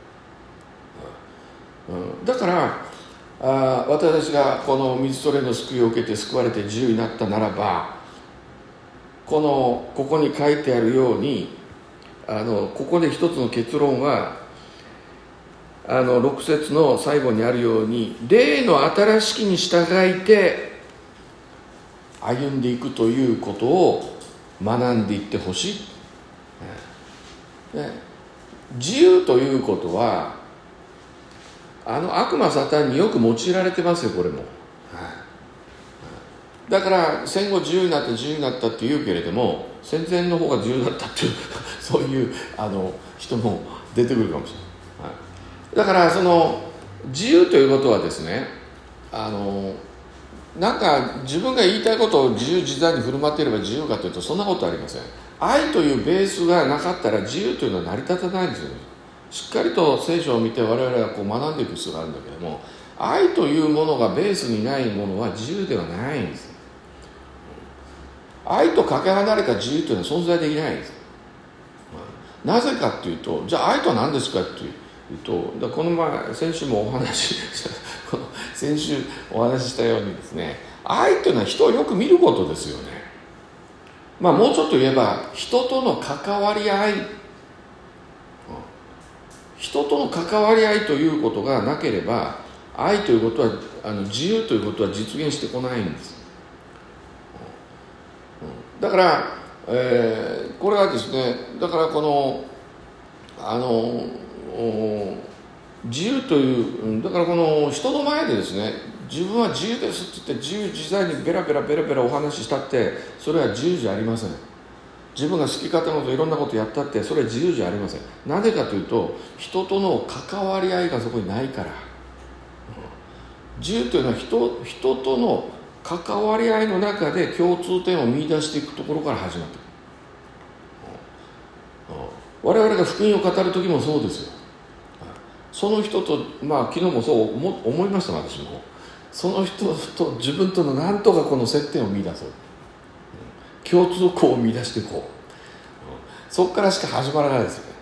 うん、だからあ私たちがこの水それの救いを受けて救われて自由になったならば、このここに書いてあるようにあのここで一つの結論はあのろく節の最後にあるように霊の新しきに従いて歩んでいくということを学んでいってほしい、ね、自由ということはあの悪魔サタンによく用いられてますよ、これも、はい、だから戦後自由になった自由になったって言うけれども戦前の方が自由だったっていうそういうあの人も出てくるかもしれない、はい、だからその自由ということはですね、あのなんか自分が言いたいことを自由自在に振る舞っていれば自由かというとそんなことはありません。愛というベースがなかったら自由というのは成り立たないんですよね。しっかりと聖書を見て我々はこう学んでいく必要があるんだけども、愛というものがベースにないものは自由ではないんです。愛とかけ離れた自由というのは存在できないんです。なぜかというと、じゃあ愛とは何ですかというと、だこの前先週もお話先週お話ししたようにですね、愛というのは人をよく見ることですよね。まあもうちょっと言えば人との関わり合い、人との関わり合いということがなければ愛ということはあの自由ということは実現してこないんです。だから、えー、これはですね、だからこのあの自由という、だからこの人の前でですね、自分は自由ですって言って自由自在にベラベラベラベラお話ししたって、それは自由じゃありません。自分が好き勝手なこといろんなことやったって、それは自由じゃありません。なぜかというと、人との関わり合いがそこにないから。自由というのは 人, 人との関わり合いの中で共通点を見出していくところから始まっている。我々が福音を語る時もそうですよ。その人と、まあ昨日もそう思思いました。私もその人と自分とのなんとかこの接点を見出そう、共通項を見出していこう。そこからしか始まらないですよね。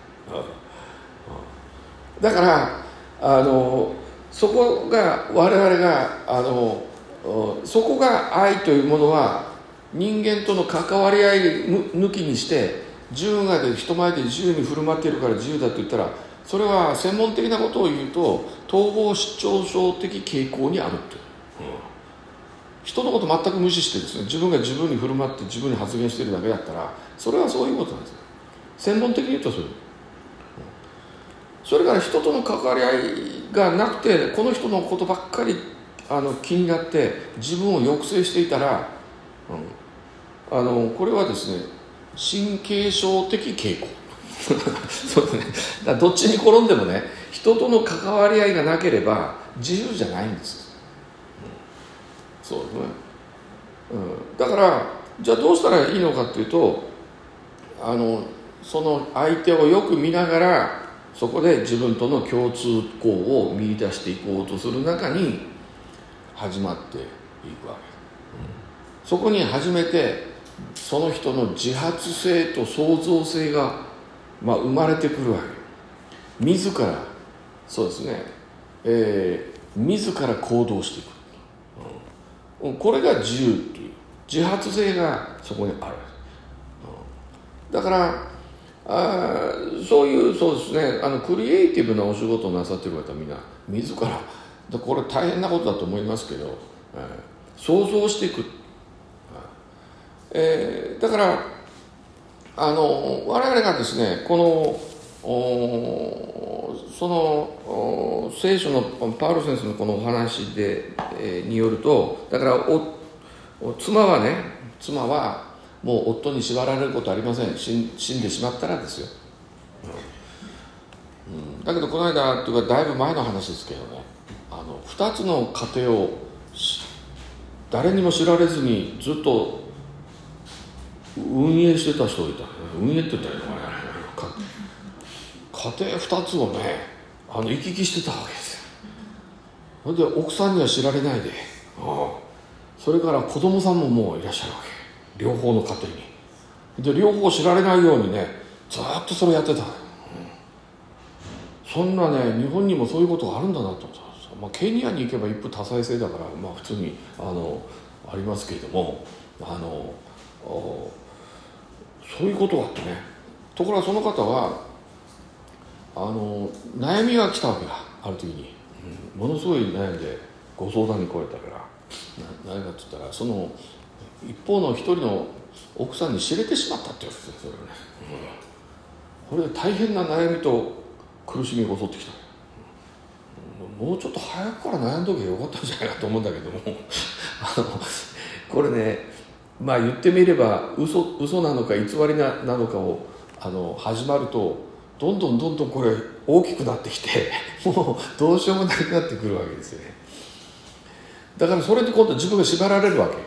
だからあのそこが我々があのそこが愛というものは、人間との関わり合い抜きにして自分がで人前で自由に振る舞っているから自由だと言ったら、それは専門的なことを言うと統合失調症的傾向にあるっていう、うん、人のこと全く無視してですね、自分が自分に振る舞って自分に発言しているだけだったら、それはそういうことなんですよ。専門的に言うとそういう、うん、それから人との関わり合いがなくて、この人のことばっかりあの気になって自分を抑制していたら、うん、あのこれはですね、神経症的傾向そうですね。だからどっちに転んでもね、人との関わり合いがなければ自由じゃないんです、うん、そうですね、うん、だからじゃあどうしたらいいのかっていうと、あのその相手をよく見ながら、そこで自分との共通項を見出していこうとする中に始まっていくわけ、うん、そこに初めてその人の自発性と創造性がまあ、生まれてくるわけ。自らそうですね、えー、自ら行動していく、うん、これが自由という自発性がそこにある、うん、だからあそういうそうですね、あのクリエイティブなお仕事をなさっている方はみんな自らで、これ大変なことだと思いますけど、えー、想像していく、えー、だからあの我々がですね、このその聖書のパウロ先生のこのお話で、えー、によると、だからお妻はね、妻はもう夫に縛られることはありません。死 ん, 死んでしまったらですよ、うんうん、だけどこの間というかだいぶ前の話ですけどね、あのふたつの家庭を誰にも知られずにずっと運営してた人がいた。運営って言ったらいいのかな、家庭ふたつをね、あの行き来してたわけですよ。それで奥さんには知られないで、ああそれから子供さんももういらっしゃるわけ、両方の家庭に。で両方知られないようにね、ずっとそれやってた、うん、そんなね、日本にもそういうことがあるんだなと思った。まあ、ケニアに行けば一夫多妻制だから、まあ、普通にあのありますけれども、あのそういうことがあってね。ところがその方はあの悩みが来たわけだ、ある時に、うん、ものすごい悩んでご相談に来られたから、何かって言ったら、その一方の一人の奥さんに知れてしまったって言うんですよ、それをね、うん、これで大変な悩みと苦しみが襲ってきた、うん、もうちょっと早くから悩んどけばよかったんじゃないかと思うんだけどもあのこれね、まあ言ってみれば 嘘, 嘘なのか偽り な, なのかをあの始まると、どんどんどんどんこれ大きくなってきて、もうどうしようもなくなってくるわけですよね。だからそれで今度自分が縛られるわけ、うん、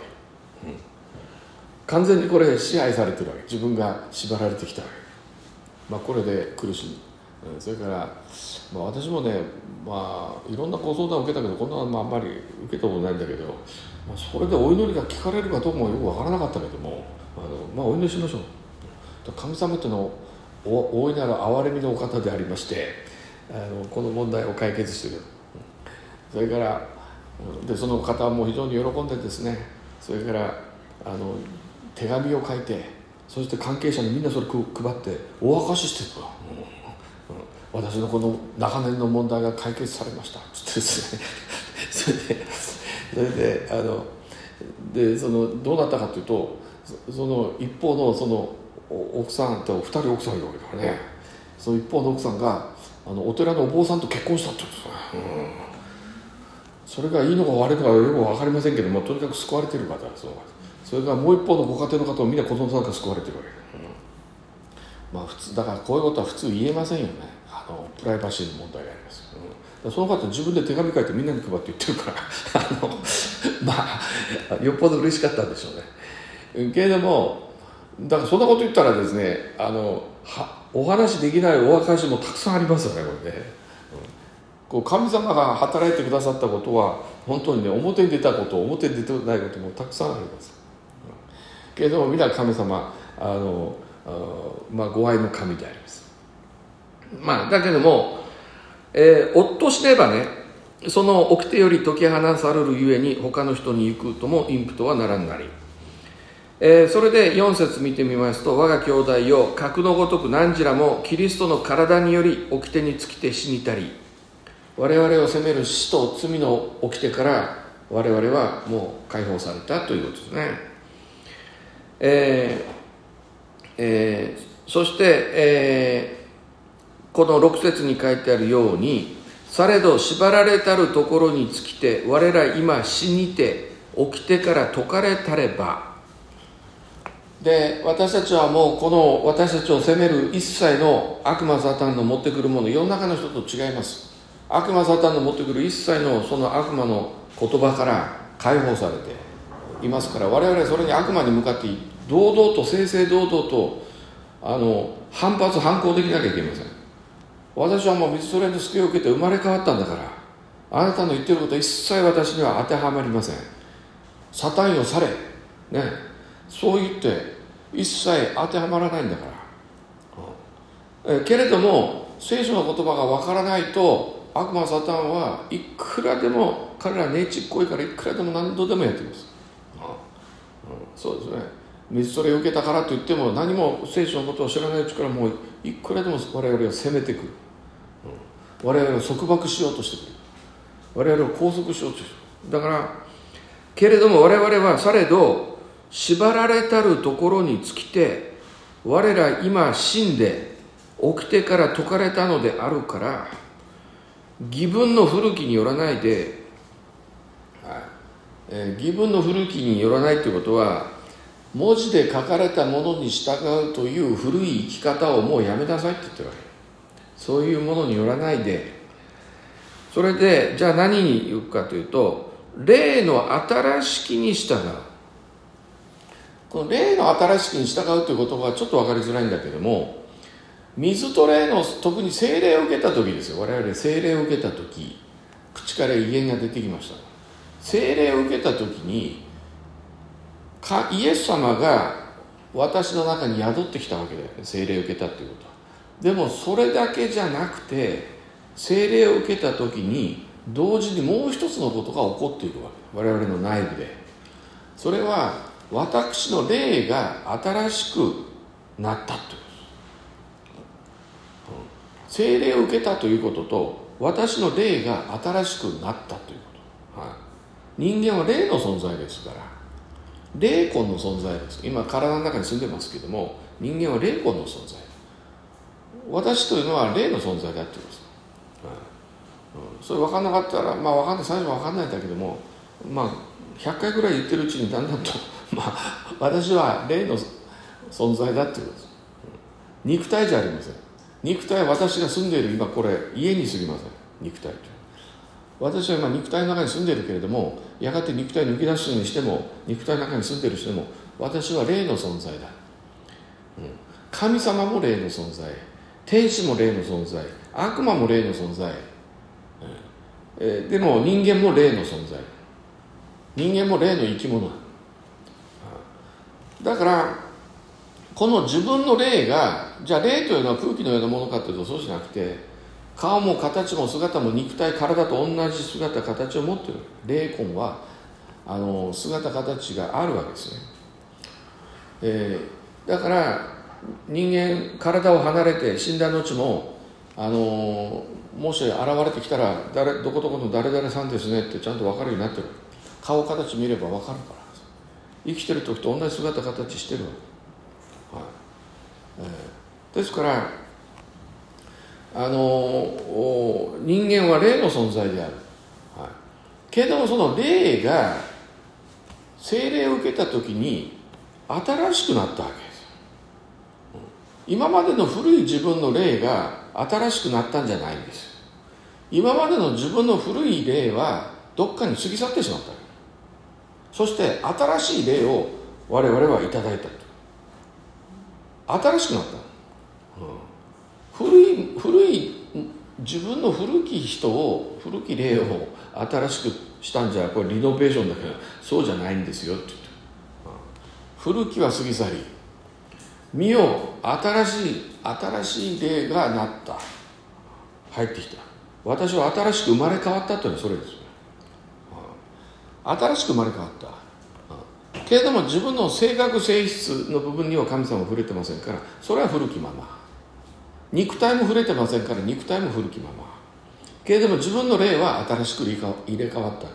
完全にこれ支配されてるわけ、自分が縛られてきたわけ、まあ、これで苦しみ、うん、それから、まあ、私もね、まあいろんなご相談を受けたけど、こんなの、まあ、あんまり受けたことないんだけど、まあ、それでお祈りが聞かれるかどうかもよくわからなかったけども、あの、まあ、お祈りしましょう。神様っていうのは大いなる憐れみのお方でありまして、あのこの問題を解決してくれる。それからでその方も非常に喜んでですね、それからあの手紙を書いて、そして関係者にみんなそれ配ってお明かししてるから、うん、私のこの長年の問題が解決されましたってってですねそれでそれであのでそのどうなったかというと、その一方のその奥さんとふたり奥さんいるわけだからね、その一方の奥さんがあのお寺のお坊さんと結婚したってことですね、うん、それがいいのか悪いのかよく分かりませんけども、とにかく救われている方です。それからもう一方のご家庭の方もみんな子供さんが救われているわけ、うん、まあ普通だからこういうことは普通言えませんよね。あのプライバシーの問題があります、うん、その方自分で手紙書いてみんなに配って言ってるからあのまあよっぽど嬉しかったんでしょうね。けれどもだからそんなこと言ったらですね、あのはお話できないお証もたくさんありますよね、これね、うん、こう神様が働いてくださったことは本当にね、表に出たこと表に出てないこともたくさんあります、うん、けれども皆神様あのあ、まあ、ご愛の神であります。まあだけども、えー、夫死ねばね、その掟より解き放されるゆえに他の人に行くともインプとはならんなり。えー、それでよん節見てみますと、我が兄弟よ、核のごとく何時らもキリストの体により掟に尽きて死にたり、我々を責める死と罪の掟から我々はもう解放されたということですね。えーえー、そして、えー、このろく節に書いてあるように、されど縛られたるところに尽きて我ら今死にて掟から解かれたれば、で私たちはもうこの私たちを責める一切の悪魔サタンの持ってくるもの、世の中の人と違います。悪魔サタンの持ってくる一切のその悪魔の言葉から解放されていますから、我々はそれに悪魔に向かって堂々と正々堂々とあの反発反抗できなきゃいけません。私はもう水それの救いを受けて生まれ変わったんだから、あなたの言ってることは一切私には当てはまりません。サタンよされね、そう言って一切当てはまらないんだから、うん、えけれども聖書の言葉がわからないと悪魔サタンはいくらでも、彼らねちっこいからいくらでも何度でもやっています、うんうん、そうですね。水それを受けたからといっても何も聖書のことを知らないうちからもういくらでも我々を責めてくる、うん、我々を束縛しようとしてくる、我々を拘束しようとしてくる。だからけれども我々はされど縛られたるところに尽きて我ら今死んで掟から解かれたのであるから、義分の古きによらないで、はいえー、義分の古きによらないということは、文字で書かれたものに従うという古い生き方をもうやめなさいって言ってるわけ。そういうものによらないで、それでじゃあ何に言うかというと、霊の新しきに従う。この霊の新しきに従うという言葉はちょっと分かりづらいんだけども、水と霊の、特に聖霊を受けた時ですよ。我々聖霊を受けた時、口から威厳が出てきました。聖霊を受けた時にかイエス様が私の中に宿ってきたわけだよね、聖霊を受けたっていうことは。でもそれだけじゃなくて、聖霊を受けた時に同時にもう一つのことが起こっているわけ、我々の内部で。それは私の霊が新しくなったということです。聖霊を受けたということと、私の霊が新しくなったということ、はい、人間は霊の存在ですから、霊魂の存在です。今体の中に住んでますけども、人間は霊魂の存在、私というのは霊の存在だっていうんです、はいうん、それ分かんなかったら、まあ分かんない、最初は分かんないんだけども、まあひゃっかいぐらい言ってるうちにだんだんとまあ私は霊の存在だっていうことです。肉体じゃありません。肉体は私が住んでいる今これ家に過ぎません。肉体という、私は今肉体の中に住んでいるけれども、やがて肉体抜き出すにしても、肉体の中に住んでいる人でも、私は霊の存在だ、うん、神様も霊の存在、天使も霊の存在、悪魔も霊の存在、うんえー、でも人間も霊の存在、人間も霊の生き物だから、この自分の霊が、じゃあ霊というのは空気のようなものかというとそうじゃなくて、顔も形も姿も肉体体と同じ姿形を持っている。霊魂はあの姿形があるわけですね、えー、だから人間体を離れて死んだ後もあのもし現れてきたら誰どこどこの誰々さんですねってちゃんと分かるようになってる。顔形見れば分かるから、生きてる時と同じ姿形してるわけ、はいえー、ですからあの人間は霊の存在である、はい、けれどもその霊が聖霊を受けた時に新しくなったわけです。今までの古い自分の霊が新しくなったんじゃないんです。今までの自分の古い霊はどっかに過ぎ去ってしまった。そして新しい霊を我々はいただいたと。新しくなった、うん、古い古い自分の古き人を古き霊を新しくしたんじゃこれリノベーションだけどそうじゃないんですよって言って、うん、古きは過ぎ去り見よ新しい新しい霊がなった、入ってきた。私は新しく生まれ変わったというのはそれですよ、うん、新しく生まれ変わった、うん、けれども自分の性格性質の部分には神様は触れてませんから、それは古きまま。肉体も触れてませんから肉体も古きまま。けれども自分の霊は新しく入れ替わったわ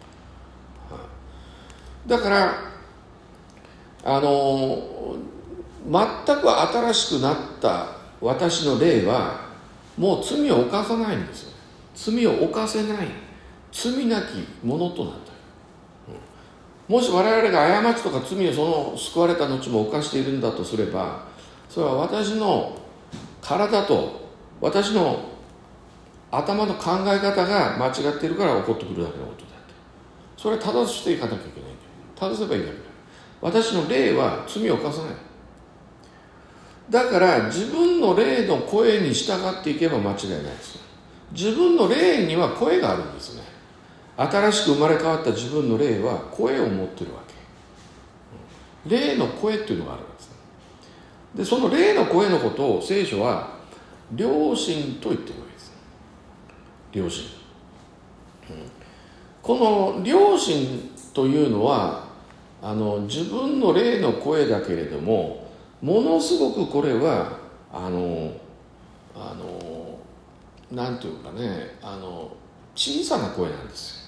け。だからあの全く新しくなった私の霊はもう罪を犯さないんですよ。罪を犯せない、罪なきものとなった。もし我々が過ちとか罪をその救われた後も犯しているんだとすれば、それは私の体と私の頭の考え方が間違っているから起こってくるだけのことであって、それを正していかなきゃいけない。正せばいいだけだ。私の霊は罪を犯さない。だから自分の霊の声に従っていけば間違いないです。自分の霊には声があるんですね。新しく生まれ変わった自分の霊は声を持ってるわけ。霊の声っていうのがあるんです。でその霊の声のことを聖書は良心と言ってるわけです。良心、うん、この良心というのはあの自分の霊の声だけれども、ものすごくこれはあのあのなんていうかね、あの小さな声なんですよ。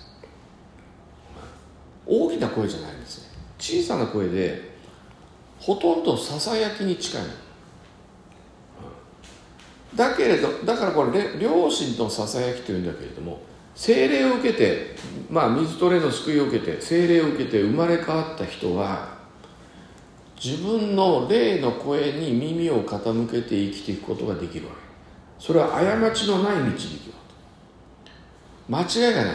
大きな声じゃないんですね。小さな声でほとんどささやきに近い。だけれどだからこれ良心とささやきというんだけれども、聖霊を受けて、まあ水と霊の救いを受けて聖霊を受けて生まれ変わった人は自分の霊の声に耳を傾けて生きていくことができるわけ。それは過ちのない導きだと。間違いがない。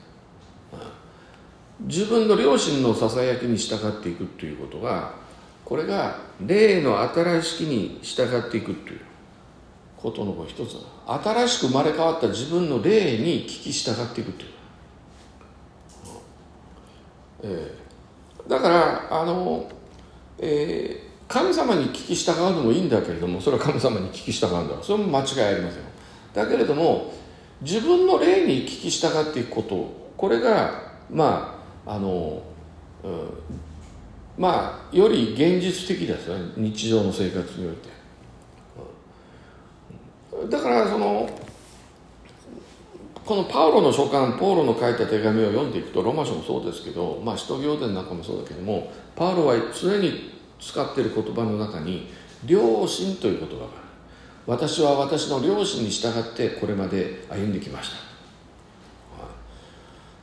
自分の良心のささやきに従っていくということが、これが霊の新しきに従っていくということの一つだ。新しく生まれ変わった自分の霊に聞き従っていくという、えー、だからあの、えー神様に聞き従うのもいいんだけれども、それは神様に聞き従うんだ、それも間違いありません。だけれども自分の霊に聞き従っていくこと、これがまああの、うん、まあより現実的ですね、日常の生活において。だからそのこのパウロの書簡、ポーロの書いた手紙を読んでいくと、ローマ書もそうですけど、まあ使徒行伝なんかもそうだけども、パウロは常に使っている言葉の中に良心という言葉がある。私は私の良心に従ってこれまで歩んできました。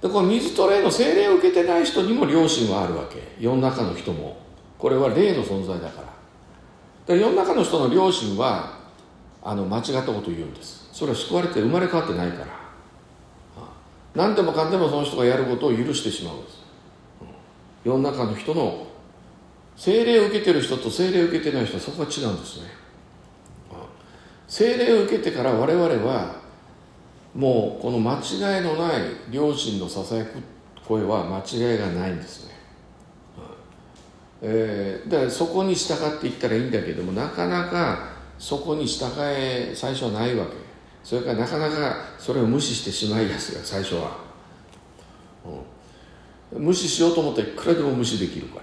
でこの水と霊の聖霊を受けてない人にも良心はあるわけ。世の中の人もこれは霊の存在だから。だから世の中の人の良心はあの間違ったことを言うんです。それは救われて生まれ変わってないから。何でもかんでもその人がやることを許してしまうんです。世の中の人の聖霊を受けてる人と聖霊を受けてない人はそこは違うんですね。聖霊を受けてから我々はもうこの間違いのない良心のささやく声は間違いがないんですね。えー、だからそこに従っていったらいいんだけども、なかなかそこに従え最初はないわけ。それからなかなかそれを無視してしまいやすい最初は、うん、無視しようと思ったらいくらでも無視できるから、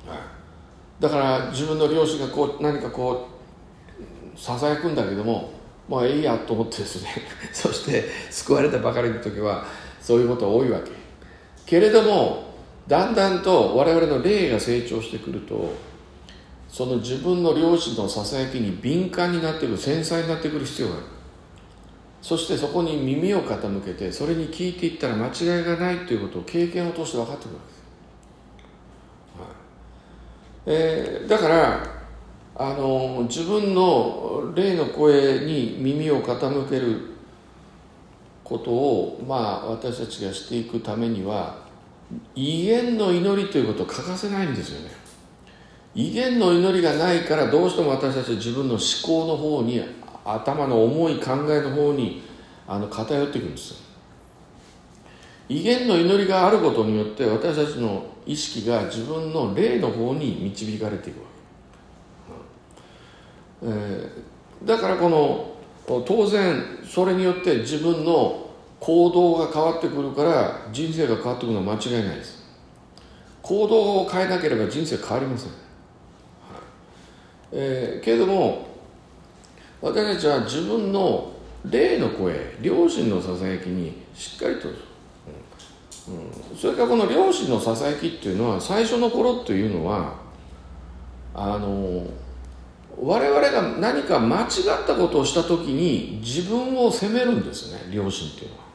はい、だから自分の両親がこう何かこうささやくんだけども、まあいいやと思ってですねそして救われたばかりの時はそういうことが多いわけ。けれどもだんだんと我々の霊が成長してくると、 その自分の良心のささやきに敏感になってくる、繊細になってくる必要がある。そしてそこに耳を傾けて、それに聞いていったら間違いがないということを経験を通して分かってくるわけです、はいえー、だからあの自分の霊の声に耳を傾けることを、まあ、私たちがしていくためには威厳の祈りということを欠かせないんですよね。威厳の祈りがないから、どうしても私たちは自分の思考の方に、頭の重い考えの方にあの偏っていくんですよ。威厳の祈りがあることによって私たちの意識が自分の霊の方に導かれていくわけ、えー、だからこの当然それによって自分の行動が変わってくるから人生が変わってくるのは間違いないです。行動を変えなければ人生変わりません、はいえー、けれども私たちは自分の霊の声、良心のささやきにしっかりと、うんうん、それからこの良心のささやきっていうのは、最初の頃っていうのはあの我々が何か間違ったことをした時に自分を責めるんですね。良心っていうのは、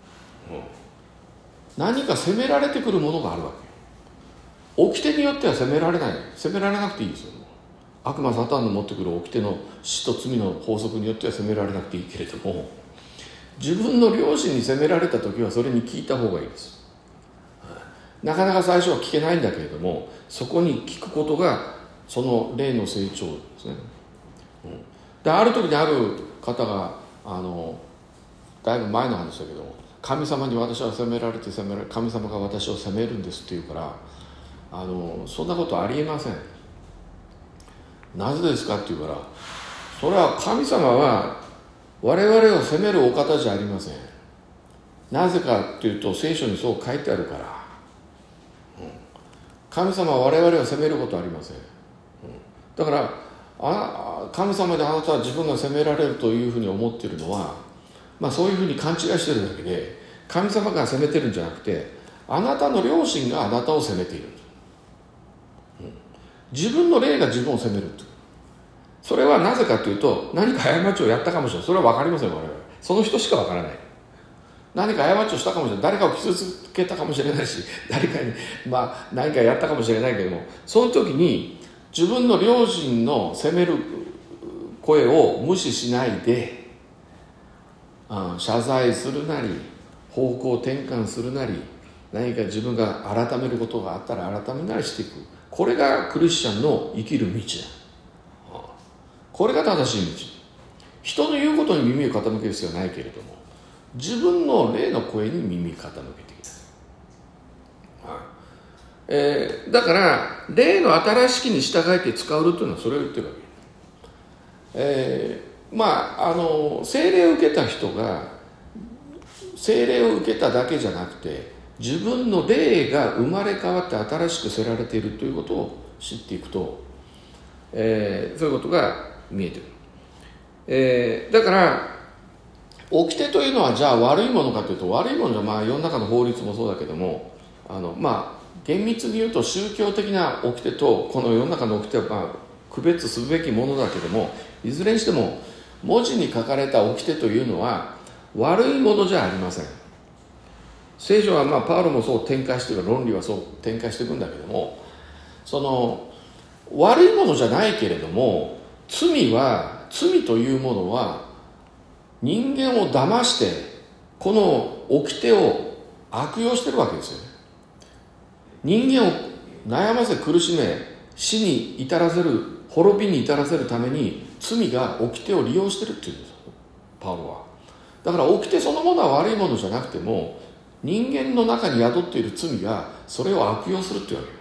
うん、何か責められてくるものがあるわけよ。掟によっては責められない、責められなくていいですよ。悪魔サタンの持ってくる掟の死と罪の法則によっては責められなくていいけれども、自分の良心に責められた時はそれに聞いた方がいいです。なかなか最初は聞けないんだけれども、そこに聞くことがその霊の成長ですね、うん、である時にある方があのだいぶ前の話だけども、神様に私は責められて責められ神様が私を責めるんですって言うから、あのそんなことありえません。なぜですかって言うから、それは神様は我々を責めるお方じゃありません。なぜかっていうと聖書にそう書いてあるから、うん、神様は我々を責めることはありません、うん、だからあ神様であなたは自分が責められるというふうに思っているのは、まあ、そういうふうに勘違いしてるだけで、神様が責めてるんじゃなくて、あなたの良心があなたを責めている、うん、自分の霊が自分を責めると。それはなぜかというと、何か過ちをやったかもしれない。それは分かりません。我々その人しか分からない。何か過ちをしたかもしれない。誰かを傷つけたかもしれないし、誰かに、まあ、何かやったかもしれないけども、その時に自分の良心の責める声を無視しないで、うん、謝罪するなり方向転換するなり、何か自分が改めることがあったら改めなりしていく。これがクリスチャンの生きる道だ。これが正しい道。人の言うことに耳を傾ける必要はないけれども、自分の霊の声に耳を傾けていきたい、はいえー、だから霊の新しきに従えて使うというのはそれを言ってるわけ、えー、まああの聖霊を受けた人が聖霊を受けただけじゃなくて、自分の霊が生まれ変わって新しくせられているということを知っていくと、えー、そういうことが見えてくる、えー、だから掟というのはじゃあ悪いものかというと、悪いものじゃ、まあ世の中の法律もそうだけども、あのまあ厳密に言うと宗教的な掟とこの世の中の掟は、まあ、区別すべきものだけども、いずれにしても文字に書かれた掟というのは悪いものじゃありません。聖書はまあパウロもそう展開している、論理はそう展開していくんだけども、その悪いものじゃないけれども、罪は罪というものは人間を騙してこの掟を悪用してるわけですよね。人間を悩ませ苦しめ死に至らせる、滅びに至らせるために罪が掟を利用してるっていうんですよ、パウロは。だから掟そのものは悪いものじゃなくても、人間の中に宿っている罪がそれを悪用するっていうわけ。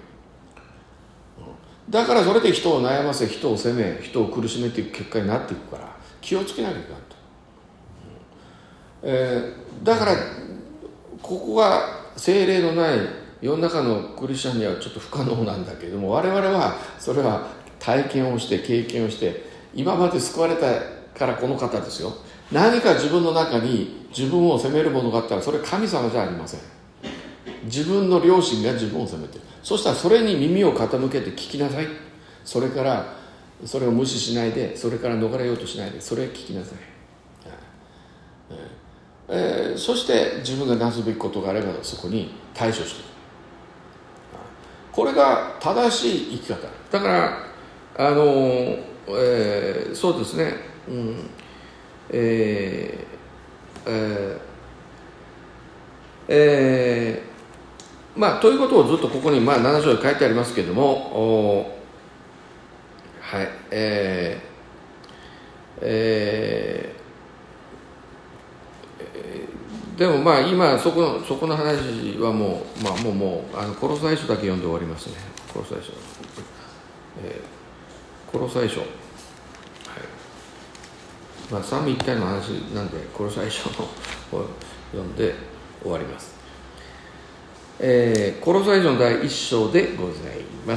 だからそれで人を悩ませ、人を責め、人を苦しめていく結果になっていくから気をつけなきゃいけないと、えー、だからここが聖霊のない世の中のクリスチャンにはちょっと不可能なんだけれども、我々はそれは体験をして経験をして、今まで救われたからこの方ですよ。何か自分の中に自分を責めるものがあったら、それは神様じゃありません。自分の良心が自分を責めている。そしたらそれに耳を傾けて聞きなさい。 それからそれを無視しないで、それから逃れようとしないで、それを聞きなさい。えー、そして自分がなすべきことがあればそこに対処していく。これが正しい生き方だから、あのーえー、そうですね、うんえーえーえー、まあということをずっとここに、まあ、なな章で書いてありますけれども、はいえーえーでもまあ今そこのそこの話はもうまあもうもうあのコロサイ書だけ読んで終わりますね。コロサイ書、えー、コロサイ書、はい、まあ三位一体の話なんでコロサイ書のを読んで終わります。えー、コロサイ書の第一章でございます。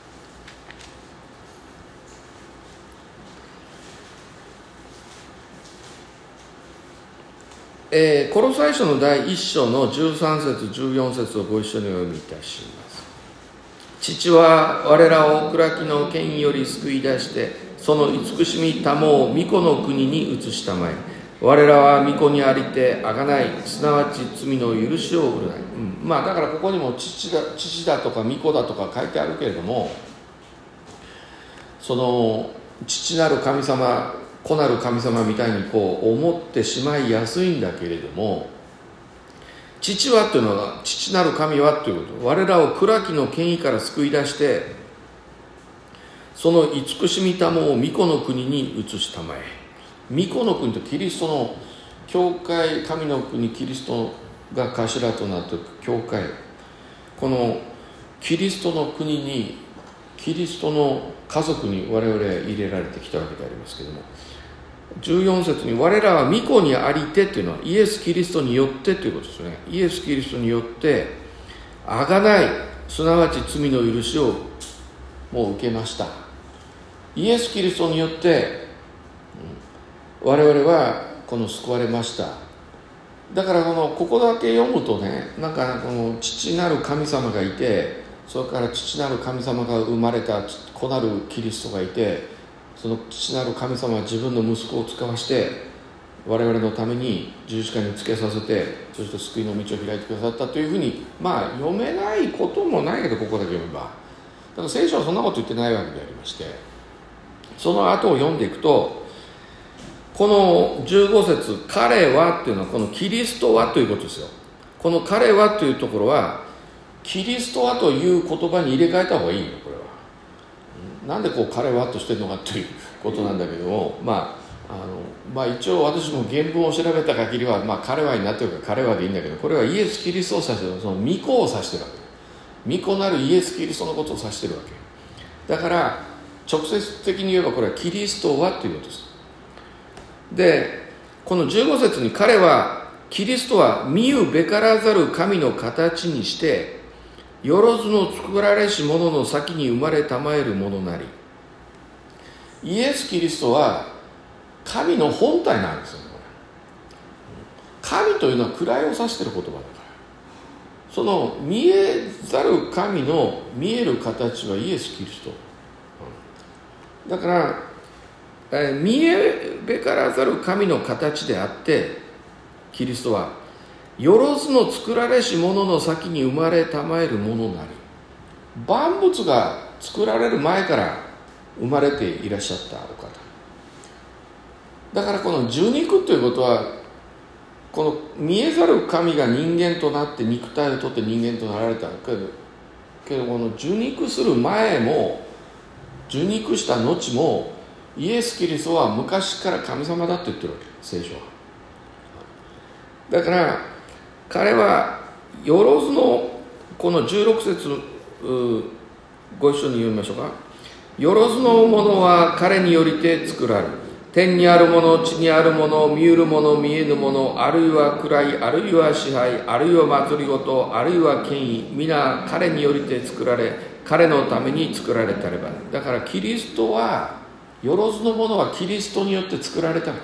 えー、コロサイ書の第一章のじゅうさん節じゅうよん節をご一緒にお読みいたします。父は我らを暗きの権威より救い出してその慈しみたもを御子の国に移したまえ、我らは御子にありてあがない、すなわち罪の許しを売るない、うん、まあだからここにも父だ、父だとか御子だとか書いてあるけれども、その父なる神様子なる神様みたいにこう思ってしまいやすいんだけれども、父はというのは父なる神はということ、我らを暗きの権威から救い出してその慈しみたもを御子の国に移したまえ。御子の国とキリストの教会、神の国キリストが頭となっている教会、このキリストの国にキリストの家族に我々入れられてきたわけでありますけれども、じゅうよん節に我らは御子にありてというのはイエス・キリストによってということですね。イエス・キリストによってあがない、すなわち罪の許しをもう受けました。イエス・キリストによって我々はこの救われました。だからこのここだけ読むとね、なんかこの父なる神様がいて、それから父なる神様が生まれた子なるキリストがいて、その父なる神様は自分の息子を使わして我々のために十字架につけさせて、そして救いの道を開いてくださったというふうに、まあ読めないこともないけど、ここだけ読めば、だから聖書はそんなこと言ってないわけでありまして、その後を読んでいくと、このじゅうご節、彼はっていうのはこのキリストはということですよ。この彼はというところはキリストはという言葉に入れ替えた方がいいよ。これはなんでこう彼はとしてるのかということなんだけども、まああのまあ一応私も原文を調べた限りは、まあ彼はになってるから彼はでいいんだけど、これはイエス・キリストを指してる、その御子を指してるわけ。御子なるイエス・キリストのことを指してるわけだから、直接的に言えばこれはキリストはということです。で、このじゅうご節に彼はキリストは見うべからざる神の形にしてよろずの作られし者の先に生まれたまえるものなり、イエス・キリストは神の本体なんですよね。神というのは位を指している言葉だから、その見えざる神の見える形はイエス・キリストだから、えー、見えべからざる神の形であって、キリストはよろずの作られし者の先に生まれたまえるものなり、万物が作られる前から生まれていらっしゃったお方だから、この受肉ということは、この見えざる神が人間となって肉体をとって人間となられたけど、けどこの受肉する前も受肉した後もイエス・キリストは昔から神様だって言ってるわけ、聖書は。だから彼はよろずのこのじゅうろく節ご一緒に読みましょうか。よろずのものは彼によりて作られる。天にあるもの、地にあるもの、見えるもの、見えぬもの、あるいは位、あるいは支配、あるいは祭りごと、あるいは権威、皆彼によりて作られ、彼のために作られたれば。だからキリストは、よろずのものはキリストによって作られた。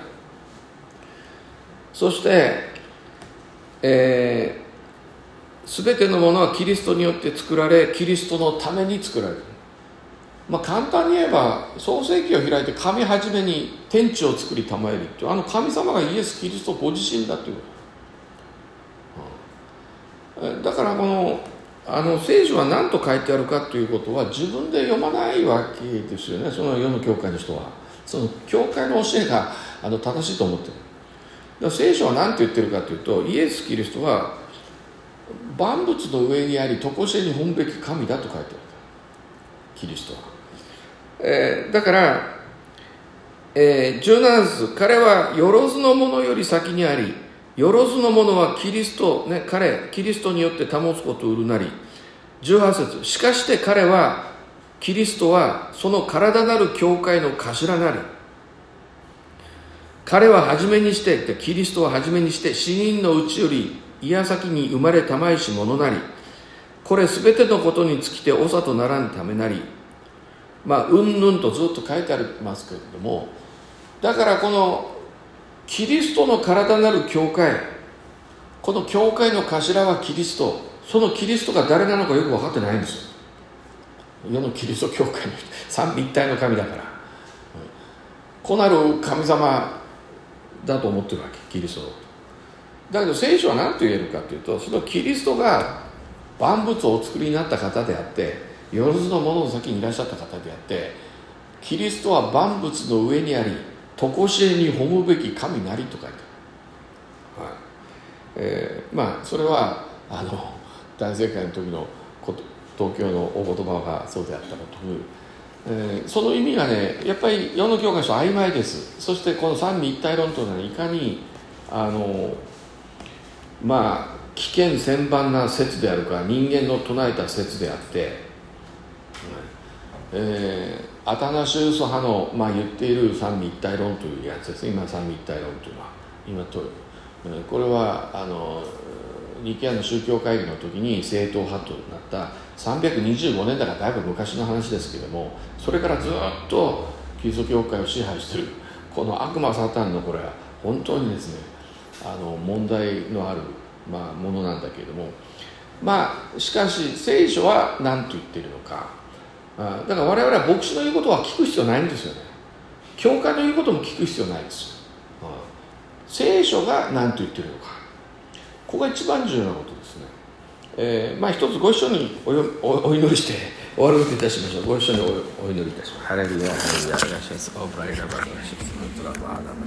そしてえー、全てのものはキリストによって作られ、キリストのために作られる。 まあ、簡単に言えば創世記を開いて神はじめに天地を作りたまえるっていうあの神様がイエス・キリストご自身だということ、うん、だからこのあの聖書は何と書いてあるかということは自分で読まないわけですよね。その世の教会の人はその教会の教えがあの正しいと思ってる。だから聖書は何と言ってるかというとイエス・キリストは万物の上にあり常しえに本べき神だと書いてある。キリストは、えー、だから、えー、じゅうなな節彼はよろずのものより先にありよろずのものはキリスト、ね、彼キリストによって保つことをうるなり。じゅうはち節しかして彼はキリストはその体なる教会の頭なり彼は初めにしてキリストは初めにして死人のうちよりいや先に生まれたまいし者なりこれすべてのことにつきて長とならんためなりまあうんぬんとずっと書いてありますけれどもだからこのキリストの体なる教会この教会の頭はキリストそのキリストが誰なのかよく分かってないんですよ世のキリスト教会の人三位一体の神だから子なる神様だと思ってるわけキリストだけど聖書は何と言えるかというとそのキリストが万物をお作りになった方であってよろずのものの先にいらっしゃった方であってキリストは万物の上にあり常しえに褒むべき神なりと書いてある、はいえー、まあそれはあの大正解の時の東京のお言葉がそうであったのという、えー、その意味がねやっぱり世の教会の人は曖昧です。そしてこの三位一体論というのはいかにあのまあ危険千万な説であるか人間の唱えた説であって、えー、アタナシウス派の、まあ、言っている三位一体論というやつですね。今三位一体論というのは今と、えー、これはあのニケアの宗教会議の時に正統派となったさんびゃくにじゅうごねんだからだいぶ昔の話ですけれどもそれからずっとキリスト教会を支配しているこの悪魔サタンのこれは本当にですねあの問題のあるまあ、ものなんだけれどもまあしかし聖書は何と言っているのかあだから我々は牧師の言うことは聞く必要ないんですよね。教会の言うことも聞く必要ないですよ。聖書が何と言っているのかここが一番重要なことですね。えー、まあ一つご一緒に お, お, お祈りして終わることいたしましょう。ご一緒に お, お祈りいたします。ハレルヤハレルヤお願いします。